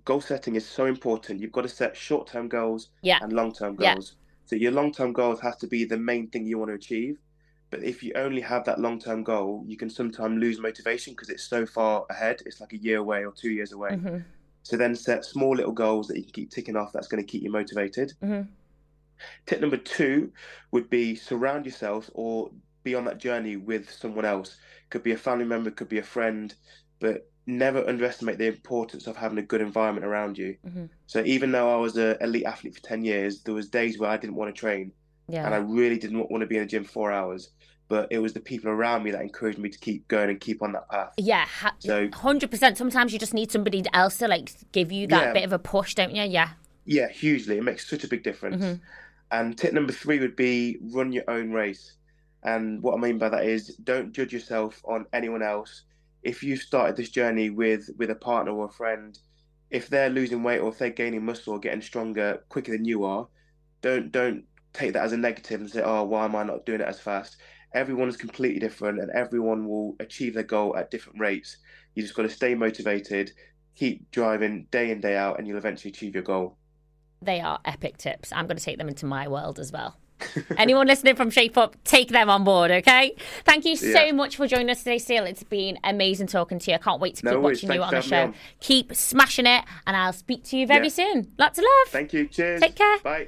goal setting is so important. You've got to set short-term goals yeah. and long-term yeah. goals. So your long-term goals have to be the main thing you want to achieve. But if you only have that long-term goal, you can sometimes lose motivation because it's so far ahead. It's like a year away or two years away. Mm-hmm. So then set small little goals that you can keep ticking off. That's going to keep you motivated. Mm-hmm. Tip number two would be surround yourself or be on that journey with someone else. Could be a family member, could be a friend, but never underestimate the importance of having a good environment around you. Mm-hmm. So even though I was an elite athlete for ten years, there was days where I didn't want to train yeah. and I really didn't want to be in the gym for four hours. But it was the people around me that encouraged me to keep going and keep on that path. Yeah, ha- so, one hundred percent. Sometimes you just need somebody else to like give you that yeah. bit of a push, don't you? Yeah. Yeah, hugely. It makes such a big difference. Mm-hmm. And tip number three would be run your own race. And what I mean by that is don't judge yourself on anyone else. If you started this journey with, with a partner or a friend, if they're losing weight or if they're gaining muscle or getting stronger quicker than you are, don't don't take that as a negative and say, oh, why am I not doing it as fast? Everyone is completely different and everyone will achieve their goal at different rates. You just got to stay motivated, keep driving day in, day out, and you'll eventually achieve your goal. They are epic tips. I'm going to take them into my world as well. Anyone listening from Shape Up, take them on board, okay? Thank you so yeah. much for joining us today, Seal. It's been amazing talking to you. I can't wait to no keep worries. watching Thanks you on the for show. having me on. Keep smashing it, and I'll speak to you very yeah. soon. Lots of love. Thank you. Cheers. Take care. Bye.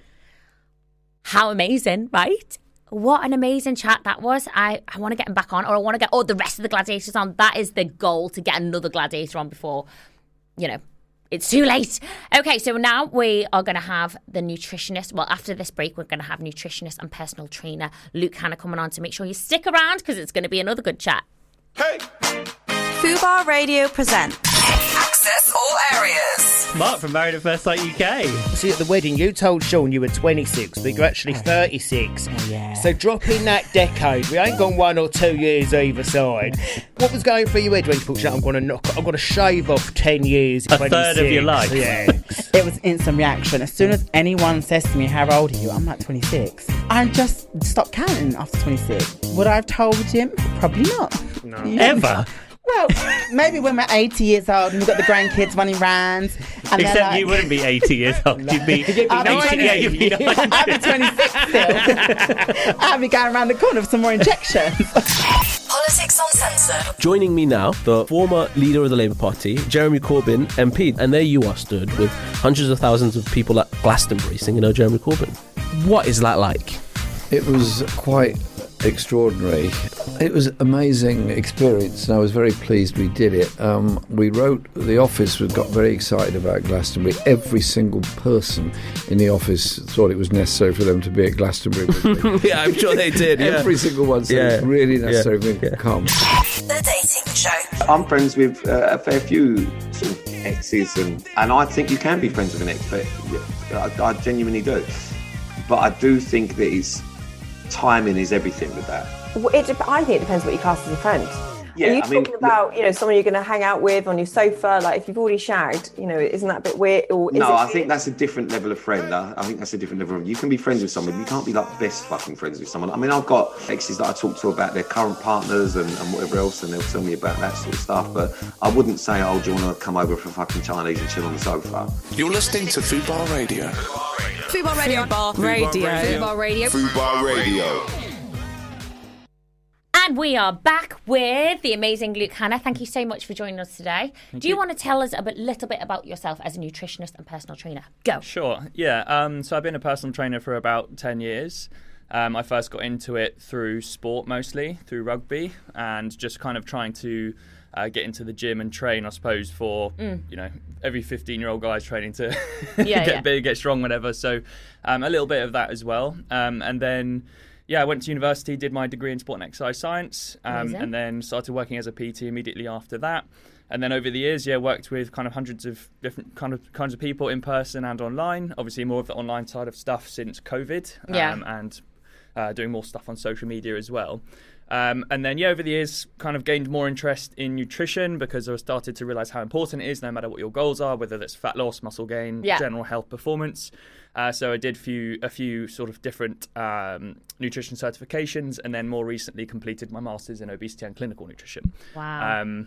How amazing, right? What an amazing chat that was. I, I want to get him back on, or I want to get all the rest of the gladiators on. That is the goal, to get another gladiator on before, you know, it's too late. Okay, so now we are going to have the nutritionist. Well, after this break, we're going to have nutritionist and personal trainer Luke Hanna coming on to make sure you stick around because it's going to be another good chat. Hey! Fubar Radio presents Access All Areas. Mark from Married at First Sight U K. See, at the wedding, you told Sean you were twenty-six, but you're actually thirty-six. Oh, yeah. So drop in that decade. We ain't gone one or two years either side. What was going through your head when you thought, I'm going to knock, I'm going to shave off ten years. A third of your life. Yeah. It was instant reaction. As soon as anyone says to me, how old are you? I'm like twenty-six. I just stop counting after twenty-six. Would I have told him? Probably not. No. Ever? Well, maybe when we're eighty years old and we've got the grandkids running rounds. And Except like, you wouldn't be eighty years old. You'd be, you'd be I'd ninety. Yeah, you'd be ninety. I'd be twenty-six still. I'd be going around the corner for some more injections. Politics Uncensored. Joining me now, the former leader of the Labour Party, Jeremy Corbyn, M P. And there you are stood with hundreds of thousands of people at Glastonbury singing "Oh Jeremy Corbyn." What is that like? It was quite extraordinary. It was an amazing experience, and I was very pleased we did it. Um, we wrote, the office we got very excited about Glastonbury. Every single person in the office thought it was necessary for them to be at Glastonbury with me. Yeah, I'm sure they did. Yeah. Every single one said Yeah. it's really necessary for me Yeah. to come. The Dating Show. I'm friends with uh, a fair few sort of exes, and, and I think you can be friends with an ex, but yeah, I, I genuinely do. But I do think that it's, timing is everything with that. Well, it, dep- I think it depends what you class as a friend. Yeah, Are you I mean, talking about, you know, someone you're going to hang out with on your sofa? Like, if you've already shagged, you know, isn't that a bit weird? Or is no, it I weird? think that's a different level of friend. I, I think that's a different level of You can be friends with someone. You can't be like best fucking friends with someone. I mean, I've got exes that I talk to about their current partners and, and whatever else, and they'll tell me about that sort of stuff. But I wouldn't say, oh, do you want to come over for fucking Chinese and chill on the sofa? You're listening to Fubar Radio. Fubar Radio. Fubar Radio. Fubar Radio. Fubar Radio. And we are back with the amazing Luke Hanna. Thank you so much for joining us today. Thank Do you, you. want to tell us a bit, little bit about yourself as a nutritionist and personal trainer? Go. Sure, yeah. Um, so I've been a personal trainer for about ten years. Um, I first got into it through sport mostly, through rugby, and just kind of trying to uh, get into the gym and train, I suppose, for, Mm. you know, every fifteen-year-old guy's training to Yeah, get yeah. big, get strong, whatever. So um, a little bit of that as well. Um, and then... Yeah, I went to university, did my degree in sport and exercise science, um, Amazing. and then started working as a P T immediately after that. And then over the years, yeah, worked with kind of hundreds of different kind of kinds of people in person and online. Obviously, more of the online side of stuff since COVID, Yeah. um, and uh, doing more stuff on social media as well. Um, and then, yeah, over the years, kind of gained more interest in nutrition because I started to realise how important it is, no matter what your goals are, whether that's fat loss, muscle gain, Yeah. general health performance. Uh, so I did few, a few sort of different um, nutrition certifications, and then more recently completed my master's in obesity and clinical nutrition. Wow. Um,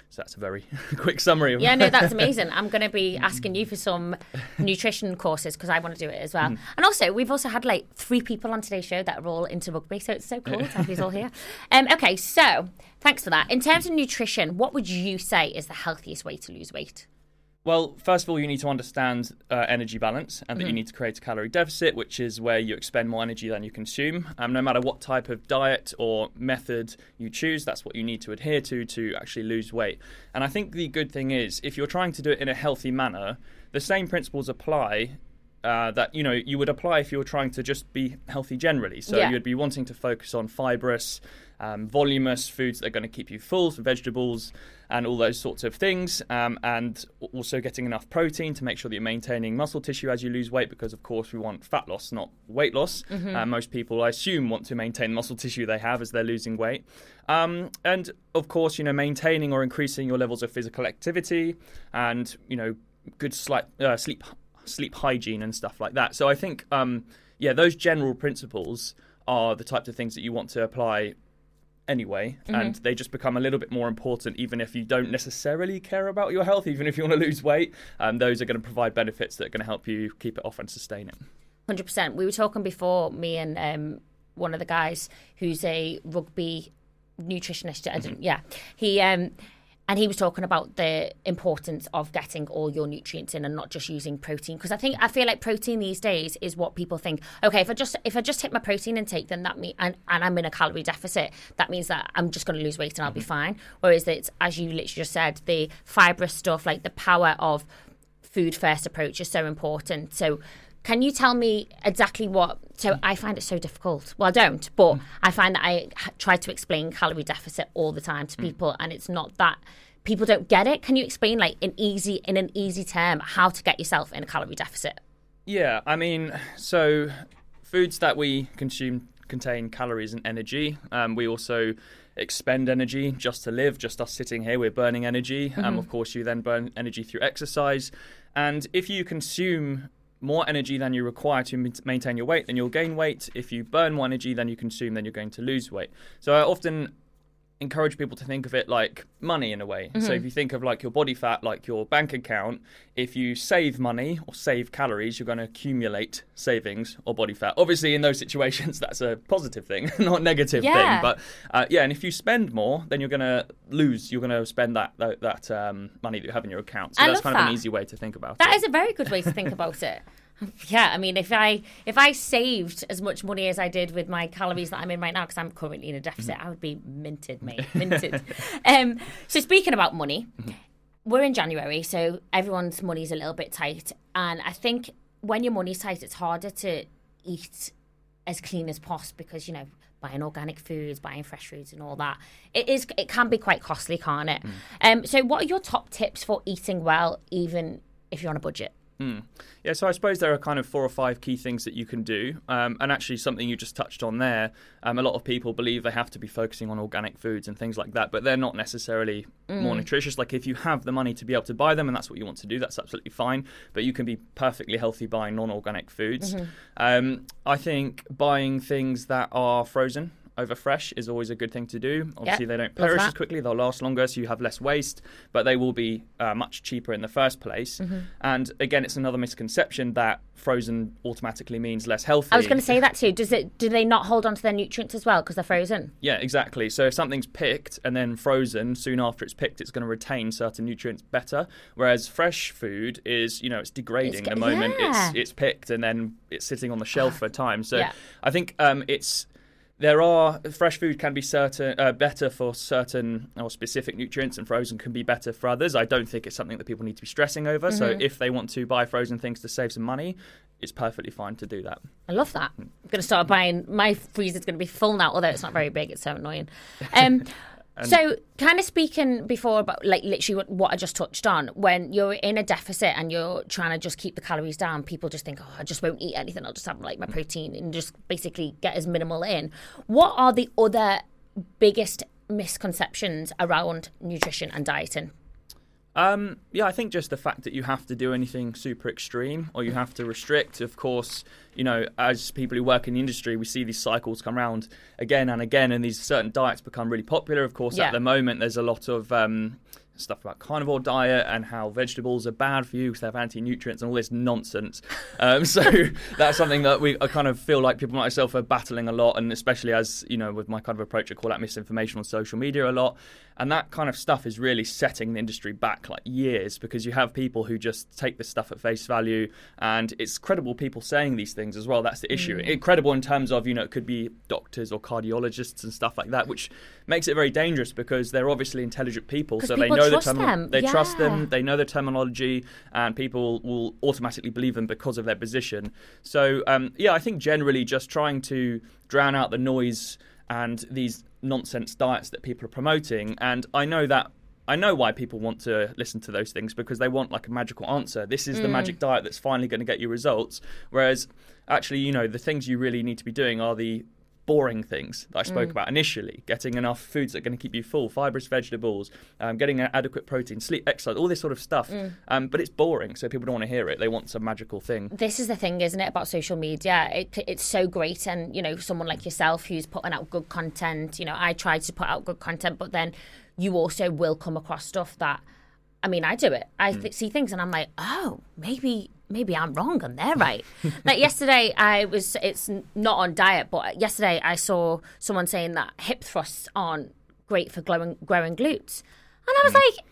So that's a very quick summary of Yeah, no, that's amazing. I'm going to be asking you for some nutrition courses because I want to do it as well. Mm. And also, we've also had like three people on today's show that are all into rugby, so it's so cool to have you all here. Um, okay, so thanks for that. In terms of nutrition, what would you say is the healthiest way to lose weight? Well, first of all, you need to understand uh, energy balance and that Mhm. you need to create a calorie deficit, which is where you expend more energy than you consume. Um, no matter what type of diet or method you choose, that's what you need to adhere to to actually lose weight. And I think the good thing is, if you're trying to do it in a healthy manner, the same principles apply uh, that, you know, you would apply if you were trying to just be healthy generally. So Yeah. you'd be wanting to focus on fibrous, um, voluminous foods that are going to keep you full, so vegetables and all those sorts of things, um, and also getting enough protein to make sure that you're maintaining muscle tissue as you lose weight, because of course we want fat loss, not weight loss. Mhm. Uh, most people, I assume, want to maintain muscle tissue they have as they're losing weight. Um, and of course, you know, maintaining or increasing your levels of physical activity and, you know, good slight, uh, sleep sleep hygiene and stuff like that. So I think, um, yeah, those general principles are the types of things that you want to apply anyway, Mhm. and they just become a little bit more important even if you don't necessarily care about your health, even if you want to lose weight. Um, those are going to provide benefits that are going to help you keep it off and sustain it. one hundred percent. We were talking before, me and um, one of the guys who's a rugby nutritionist. I didn't, yeah. He um, and he was talking about the importance of getting all your nutrients in and not just using protein. Because I think I feel like protein these days is what people think. Okay, if I just if I just hit my protein intake, then that mean and, and I'm in a calorie deficit, that means that I'm just going to lose weight and I'll be fine. Whereas it's, as you literally just said, the fibrous stuff, like the power of food first approach is so important. So can you tell me exactly what... So I find it so difficult. Well, I don't, but mm. I find that I h- try to explain calorie deficit all the time to mm. people, and it's not that... People don't get it. Can you explain, like, in easy in an easy term, how to get yourself in a calorie deficit? Yeah, I mean, so foods that we consume contain calories and energy. Um, we also expend energy just to live. Just us sitting here, we're burning energy. Mm-hmm. Um, of course, you then burn energy through exercise. And if you consume more energy than you require to maintain your weight, then you'll gain weight. If you burn more energy than you consume, then you're going to lose weight. So I often encourage people to think of it like money in a way. Mm-hmm. So if you think of like your body fat, like your bank account, if you save money or save calories, you're going to accumulate savings or body fat. Obviously, in those situations, that's a positive thing, not a negative yeah. thing. But uh, yeah, and if you spend more, then you're going to lose. You're going to spend that that, that um, money that you have in your account. So I that's kind that. of an easy way to think about that it. That is a very good way to think about it. Yeah, I mean, if I if I saved as much money as I did with my calories that I'm in right now, because I'm currently in a deficit, I would be minted, mate, minted. um, so speaking about money, we're in January, so everyone's money's a little bit tight, and I think when your money's tight, it's harder to eat as clean as possible because, you know, buying organic foods, buying fresh foods, and all that. It is it can be quite costly, can't it? Mm. Um, so what are your top tips for eating well, even if you're on a budget? Mm. Yeah, so I suppose there are kind of four or five key things that you can do. Um, and actually something you just touched on there, um, a lot of people believe they have to be focusing on organic foods and things like that, but they're not necessarily mm. more nutritious. Like if you have the money to be able to buy them and that's what you want to do, that's absolutely fine. But you can be perfectly healthy buying non-organic foods. Mm-hmm. Um, I think buying things that are frozen over fresh is always a good thing to do. Obviously, yep. they don't perish as quickly. They'll last longer, so you have less waste, but they will be uh, much cheaper in the first place. Mm-hmm. And again, it's another misconception that frozen automatically means less healthy. I was going to say that too. Does it? Do they not hold on to their nutrients as well because they're frozen? Yeah, exactly. So if something's picked and then frozen, soon after it's picked, it's going to retain certain nutrients better. Whereas fresh food is, you know, it's degrading it's, the moment yeah. it's it's picked and then it's sitting on the shelf for a time. So yeah. I think um, it's There are fresh food can be certain uh, better for certain or specific nutrients, and frozen can be better for others. I don't think it's something that people need to be stressing over. Mm-hmm. So if they want to buy frozen things to save some money, it's perfectly fine to do that. I love that. I'm going to start buying. My freezer's going to be full now, although it's not very big. It's so annoying. Um, so kind of speaking before about like literally what, what I just touched on, when you're in a deficit and you're trying to just keep the calories down, people just think, oh, I just won't eat anything. I'll just have like my protein and just basically get as minimal in. What are the other biggest misconceptions around nutrition and dieting? Um, yeah, I think just the fact that you have to do anything super extreme or you have to restrict. Of course, you know, as people who work in the industry, we see these cycles come around again and again, and these certain diets become really popular. Of course, yeah. at the moment, there's a lot of um, stuff about carnivore diet and how vegetables are bad for you because they have anti-nutrients and all this nonsense. Um, so that's something that we I kind of feel like people like myself are battling a lot, and especially as, you know, with my kind of approach, I call that misinformation on social media a lot. And that kind of stuff is really setting the industry back like years, because you have people who just take this stuff at face value, and it's credible people saying these things as well. That's the issue. Mm. Incredible in terms of, you know, it could be doctors or cardiologists and stuff like that, which makes it very dangerous because they're obviously intelligent people, so people they know trust the termi- them. they Yeah. trust them, they know the terminology, and people will automatically believe them because of their position. So um, yeah, I think generally just trying to drown out the noise and these nonsense diets that people are promoting. And I know that I know why people want to listen to those things, because they want like a magical answer. This is the Mm. magic diet that's finally going to get you results. Whereas actually, you know, the things you really need to be doing are the boring things that I spoke Mm. about initially. Getting enough foods that are going to keep you full, fibrous vegetables, um, getting adequate protein, sleep, exercise, all this sort of stuff. Mm. Um, but it's boring, so people don't want to hear it. They want some magical thing. This is the thing, isn't it, about social media? It, it's so great, and, you know, someone like yourself who's putting out good content, you know, I try to put out good content, but then you also will come across stuff that, I mean, I do it. I th- see things and I'm like, oh, maybe maybe I'm wrong and they're right. Like yesterday, I was, it's not on diet, but yesterday I saw someone saying that hip thrusts aren't great for growing, growing glutes. And I was like,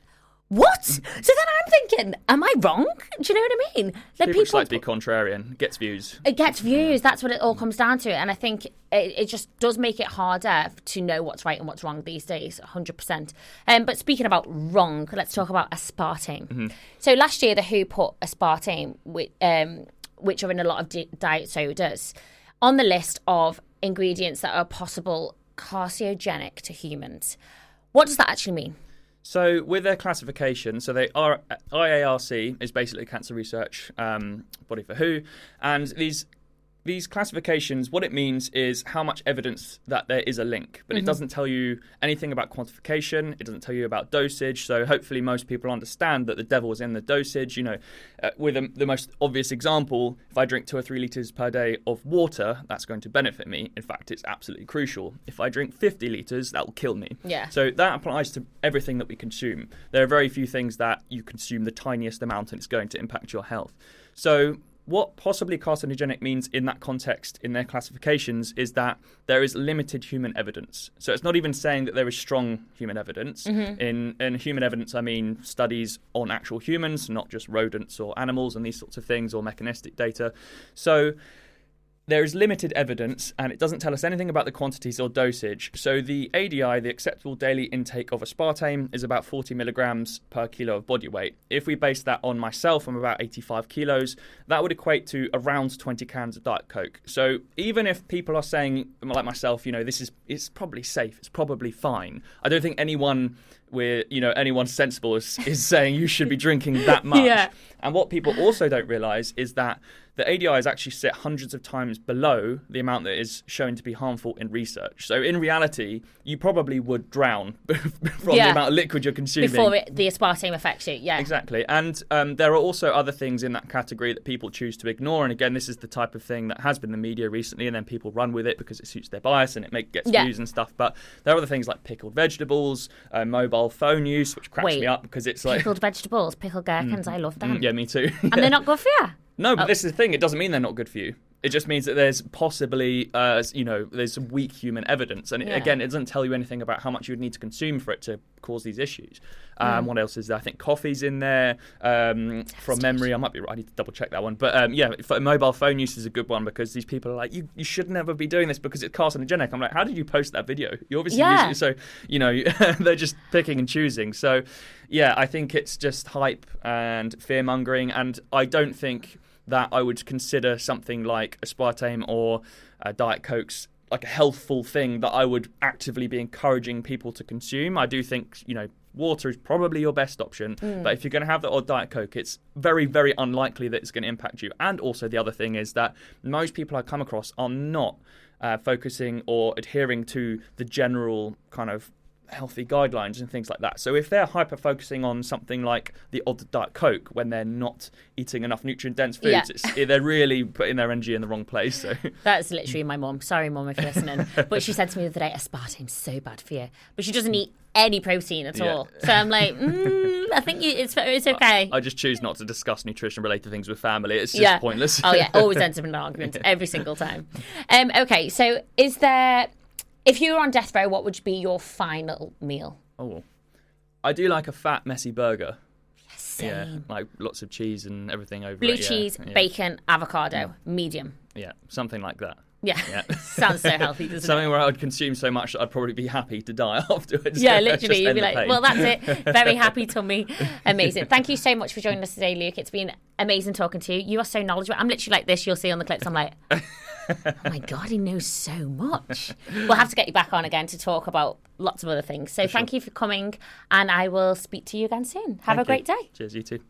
what? So then I'm thinking, am I wrong? Do you know what I mean? Like People just like to be contrarian, gets views. It gets views. That's what it all comes down to. And I think it, it just does make it harder to know what's right and what's wrong these days, one hundred percent. Um, but speaking about wrong, let's talk about aspartame. Mm-hmm. So last year, the W H O put aspartame, which, um, which are in a lot of di- diet sodas, on the list of ingredients that are possible carcinogenic to humans. What does that actually mean? So with their classification, so they are I A R C is basically a cancer research um, body for W H O, and these these classifications, what it means is how much evidence that there is a link, but Mhm. it doesn't tell you anything about quantification. It doesn't tell you about dosage. So hopefully most people understand that the devil is in the dosage. You know, uh, with a, the most obvious example, if I drink two or three litres per day of water, that's going to benefit me. In fact, it's absolutely crucial. If I drink fifty litres, that will kill me. Yeah. So that applies to everything that we consume. There are very few things that you consume the tiniest amount and it's going to impact your health. So what possibly carcinogenic means in that context, in their classifications, is that there is limited human evidence. So it's not even saying that there is strong human evidence. Mhm. In, in human evidence, I mean studies on actual humans, not just rodents or animals and these sorts of things, or mechanistic data. So there is limited evidence, and it doesn't tell us anything about the quantities or dosage. So the A D I, the acceptable daily intake of aspartame, is about forty milligrams per kilo of body weight. If we base that on myself, I'm about eighty-five kilos, that would equate to around twenty cans of Diet Coke. So even if people are saying, like myself, you know, this is it's probably safe, it's probably fine, I don't think anyone where you know anyone sensible is, is saying you should be drinking that much. Yeah. And what people also don't realise is that the A D I is actually set hundreds of times below the amount that is shown to be harmful in research. So in reality, you probably would drown from Yeah. the amount of liquid you're consuming. Before it, the aspartame affects you, yeah. Exactly. And um, there are also other things in that category that people choose to ignore. And again, this is the type of thing that has been in the media recently, and then people run with it because it suits their bias and it make, gets Yeah. views and stuff. But there are other things like pickled vegetables, uh, mobile phone use, which cracks Wait, me up because it's like... pickled vegetables, pickled gherkins, Mm. I love them. Mm, yeah, me too. And they're not good for you. No, but Oh. this is the thing. It doesn't mean they're not good for you. It just means that there's possibly, uh, you know, there's some weak human evidence. And it, Yeah. again, it doesn't tell you anything about how much you would need to consume for it to cause these issues. Um, Mm. What else is there? I think coffee's in there. Um, from memory, I might be right. I need to double check that one. But um, yeah, for mobile phone use is a good one because these people are like, you, you should never be doing this because it's carcinogenic. I'm like, how did you post that video? You obviously Yeah. use it. So, you know, they're just picking and choosing. So, yeah, I think it's just hype and fear mongering. And I don't think that I would consider something like aspartame or uh, Diet Cokes like a healthful thing that I would actively be encouraging people to consume. I do think, you know, water is probably your best option, Mm. but if you're going to have that odd Diet Coke, it's very, very unlikely that it's going to impact you. And also the other thing is that most people I come across are not uh, focusing or adhering to the general kind of healthy guidelines and things like that. So if they're hyper focusing on something like the odd Diet Coke when they're not eating enough nutrient dense foods, Yeah. it's, they're really putting their energy in the wrong place. So That's literally my mum. Sorry, mum, if you're listening. But she said to me the other day, aspartame's so bad for you. But she doesn't eat any protein at Yeah. all. So I'm like, mm, I think you, it's it's okay. I, I just choose not to discuss nutrition related things with family. It's just yeah. pointless. Oh yeah, always ends up in an argument every single time. Um, okay, so is there, if you were on death row, what would be your final meal? Oh, I do like a fat, messy burger. Same. Yeah, like lots of cheese and everything over Blue it. yeah, cheese, yeah. bacon, avocado, medium. Yeah, something like that. Yeah, Yeah. sounds so healthy, doesn't Something it? where I would consume so much that I'd probably be happy to die afterwards. Yeah, Just literally. You'd end be the like, pain. well, that's it. Very happy tummy. Amazing. Thank you so much for joining us today, Luke. It's been amazing talking to you. You are so knowledgeable. I'm literally like this. You'll see on the clips. I'm like, oh my God, he knows so much. We'll have to get you back on again to talk about lots of other things. So thank you for coming, and I will speak to you again soon. Have Thank a great you. day. Cheers, you too.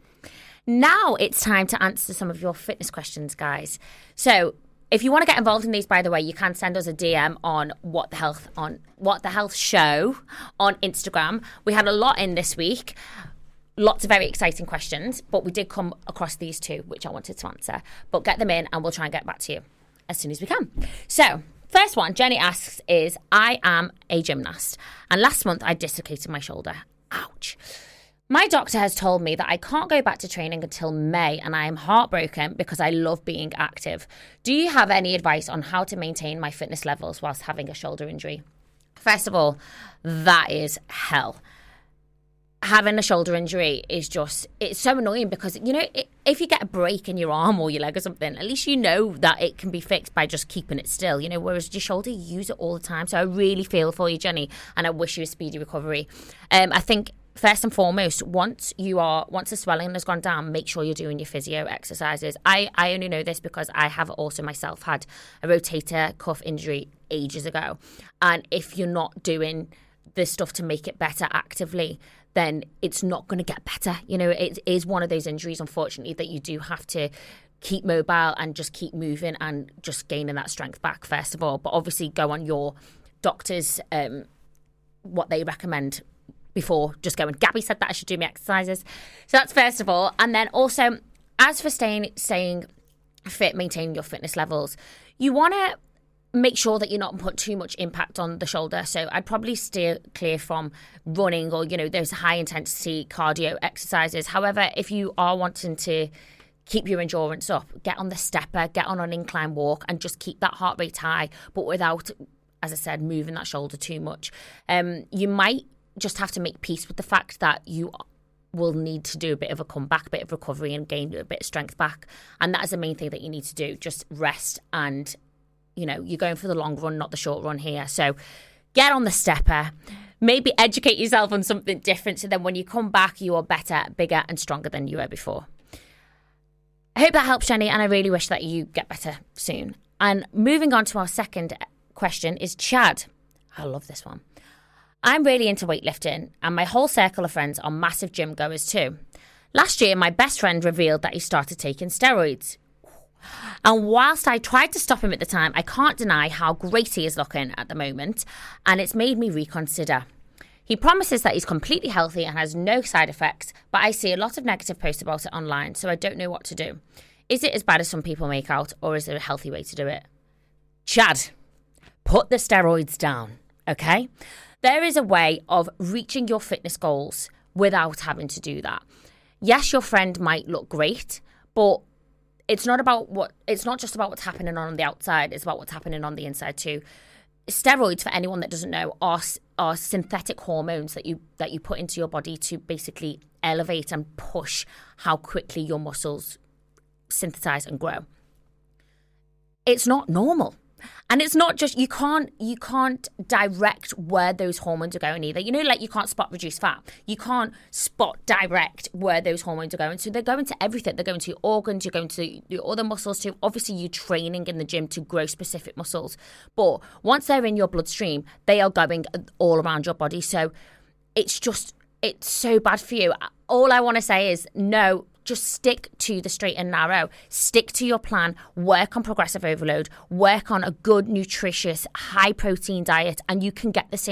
Now it's time to answer some of your fitness questions, guys. So if you want to get involved in these, by the way, you can send us a D M on What the Health on What the Health Show on Instagram. We had a lot in this week. Lots of very exciting questions, but we did come across these two, which I wanted to answer. But get them in and we'll try and get back to you as soon as we can. So, first one, Jenny asks is, I am a gymnast, and last month I dislocated my shoulder. Ouch. My doctor has told me that I can't go back to training until May, and I am heartbroken because I love being active. Do you have any advice on how to maintain my fitness levels whilst having a shoulder injury? First of all, that is hell. Having a shoulder injury is just, it's so annoying because, you know, it, if you get a break in your arm or your leg or something, at least you know that it can be fixed by just keeping it still, you know, whereas your shoulder, you use it all the time. So I really feel for you, Jenny, and I wish you a speedy recovery. Um, I think first and foremost, once you are, once the swelling has gone down, make sure you're doing your physio exercises. I, I only know this because I have also myself had a rotator cuff injury ages ago. And if you're not doing the stuff to make it better actively, then it's not going to get better. You know, it is one of those injuries, unfortunately, that you do have to keep mobile and just keep moving and just gaining that strength back, first of all. But obviously go on your doctor's, um, what they recommend before just going, Gabby said that I should do my exercises. So that's first of all. And then also, as for staying, staying fit, maintaining your fitness levels, you want to make sure that you're not put too much impact on the shoulder. So I'd probably steer clear from running or, you know, those high intensity cardio exercises. However, if you are wanting to keep your endurance up, get on the stepper, get on an incline walk and just keep that heart rate high, but without, as I said, moving that shoulder too much. Um, you might just have to make peace with the fact that you will need to do a bit of a comeback, a bit of recovery and gain a bit of strength back. And that is the main thing that you need to do. Just rest and, you know, you're going for the long run, not the short run here. So get on the stepper, maybe educate yourself on something different so then when you come back, you are better, bigger and stronger than you were before. I hope that helps, Jenny, and I really wish that you get better soon. And moving on to our second question is Chad. I love this one. I'm really into weightlifting and my whole circle of friends are massive gym goers too. Last year, my best friend revealed that he started taking steroids. And whilst I tried to stop him at the time, I can't deny how great he is looking at the moment, and it's made me reconsider. He promises that he's completely healthy and has no side effects, but I see a lot of negative posts about it online, so I don't know what to do. Is it as bad as some people make out, or is there a healthy way to do it? Chad, put the steroids down, okay? There is a way of reaching your fitness goals without having to do that. Yes, your friend might look great, but it's not about what it's not just about what's happening on the outside, it's about what's happening on the inside too. Steroids, for anyone that doesn't know, are are synthetic hormones that you that you put into your body to basically elevate and push how quickly your muscles synthesize and grow. It's not normal. And it's not just, you can't you can't direct where those hormones are going either. You know, like you can't spot reduced fat. You can't spot direct where those hormones are going. So they're going to everything. They're going to your organs, you're going to your other muscles too. Obviously, you're training in the gym to grow specific muscles. But once they're in your bloodstream, they are going all around your body. So it's just, it's so bad for you. All I want to say is no. Just stick to the straight and narrow. Stick to your plan. Work on progressive overload. Work on a good, nutritious, high-protein diet, and you can get the same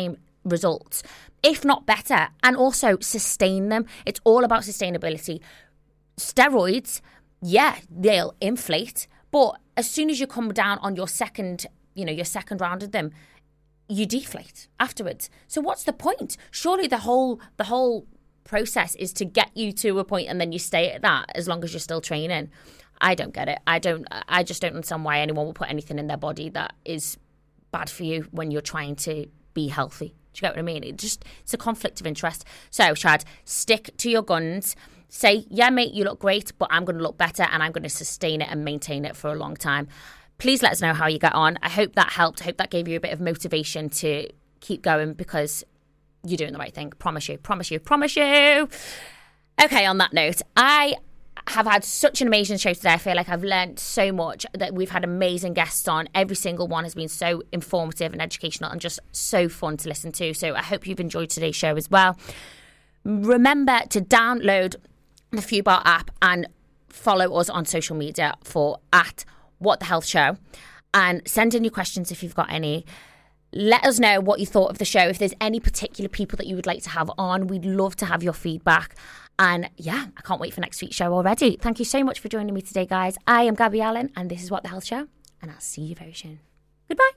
results, if not better, and also sustain them. It's all about sustainability. Steroids, yeah, they'll inflate, but as soon as you come down on your second, you know, your second round of them, you deflate afterwards. So what's the point? Surely the whole the whole process is to get you to a point and then you stay at that as long as you're still training. I don't get it. I don't. I just don't understand why anyone will put anything in their body that is bad for you when you're trying to be healthy. Do you get what I mean? It just it's a conflict of interest. So, Chad, stick to your guns. Say, yeah, mate, you look great, but I'm going to look better and I'm going to sustain it and maintain it for a long time. Please let us know how you get on. I hope that helped. I hope that gave you a bit of motivation to keep going because you're doing the right thing. Promise you, promise you, promise you. Okay, on that note, I have had such an amazing show today. I feel like I've learned so much, that we've had amazing guests on. Every single one has been so informative and educational and just so fun to listen to. So I hope you've enjoyed today's show as well. Remember to download the FUBAR app and follow us on social media for at What the Health Show, and send in your questions if you've got any. Let us know what you thought of the show. If there's any particular people that you would like to have on, we'd love to have your feedback. And yeah, I can't wait for next week's show already. Thank you so much for joining me today, guys. I am Gabby Allen, and this is What the Health Show, and I'll see you very soon. Goodbye.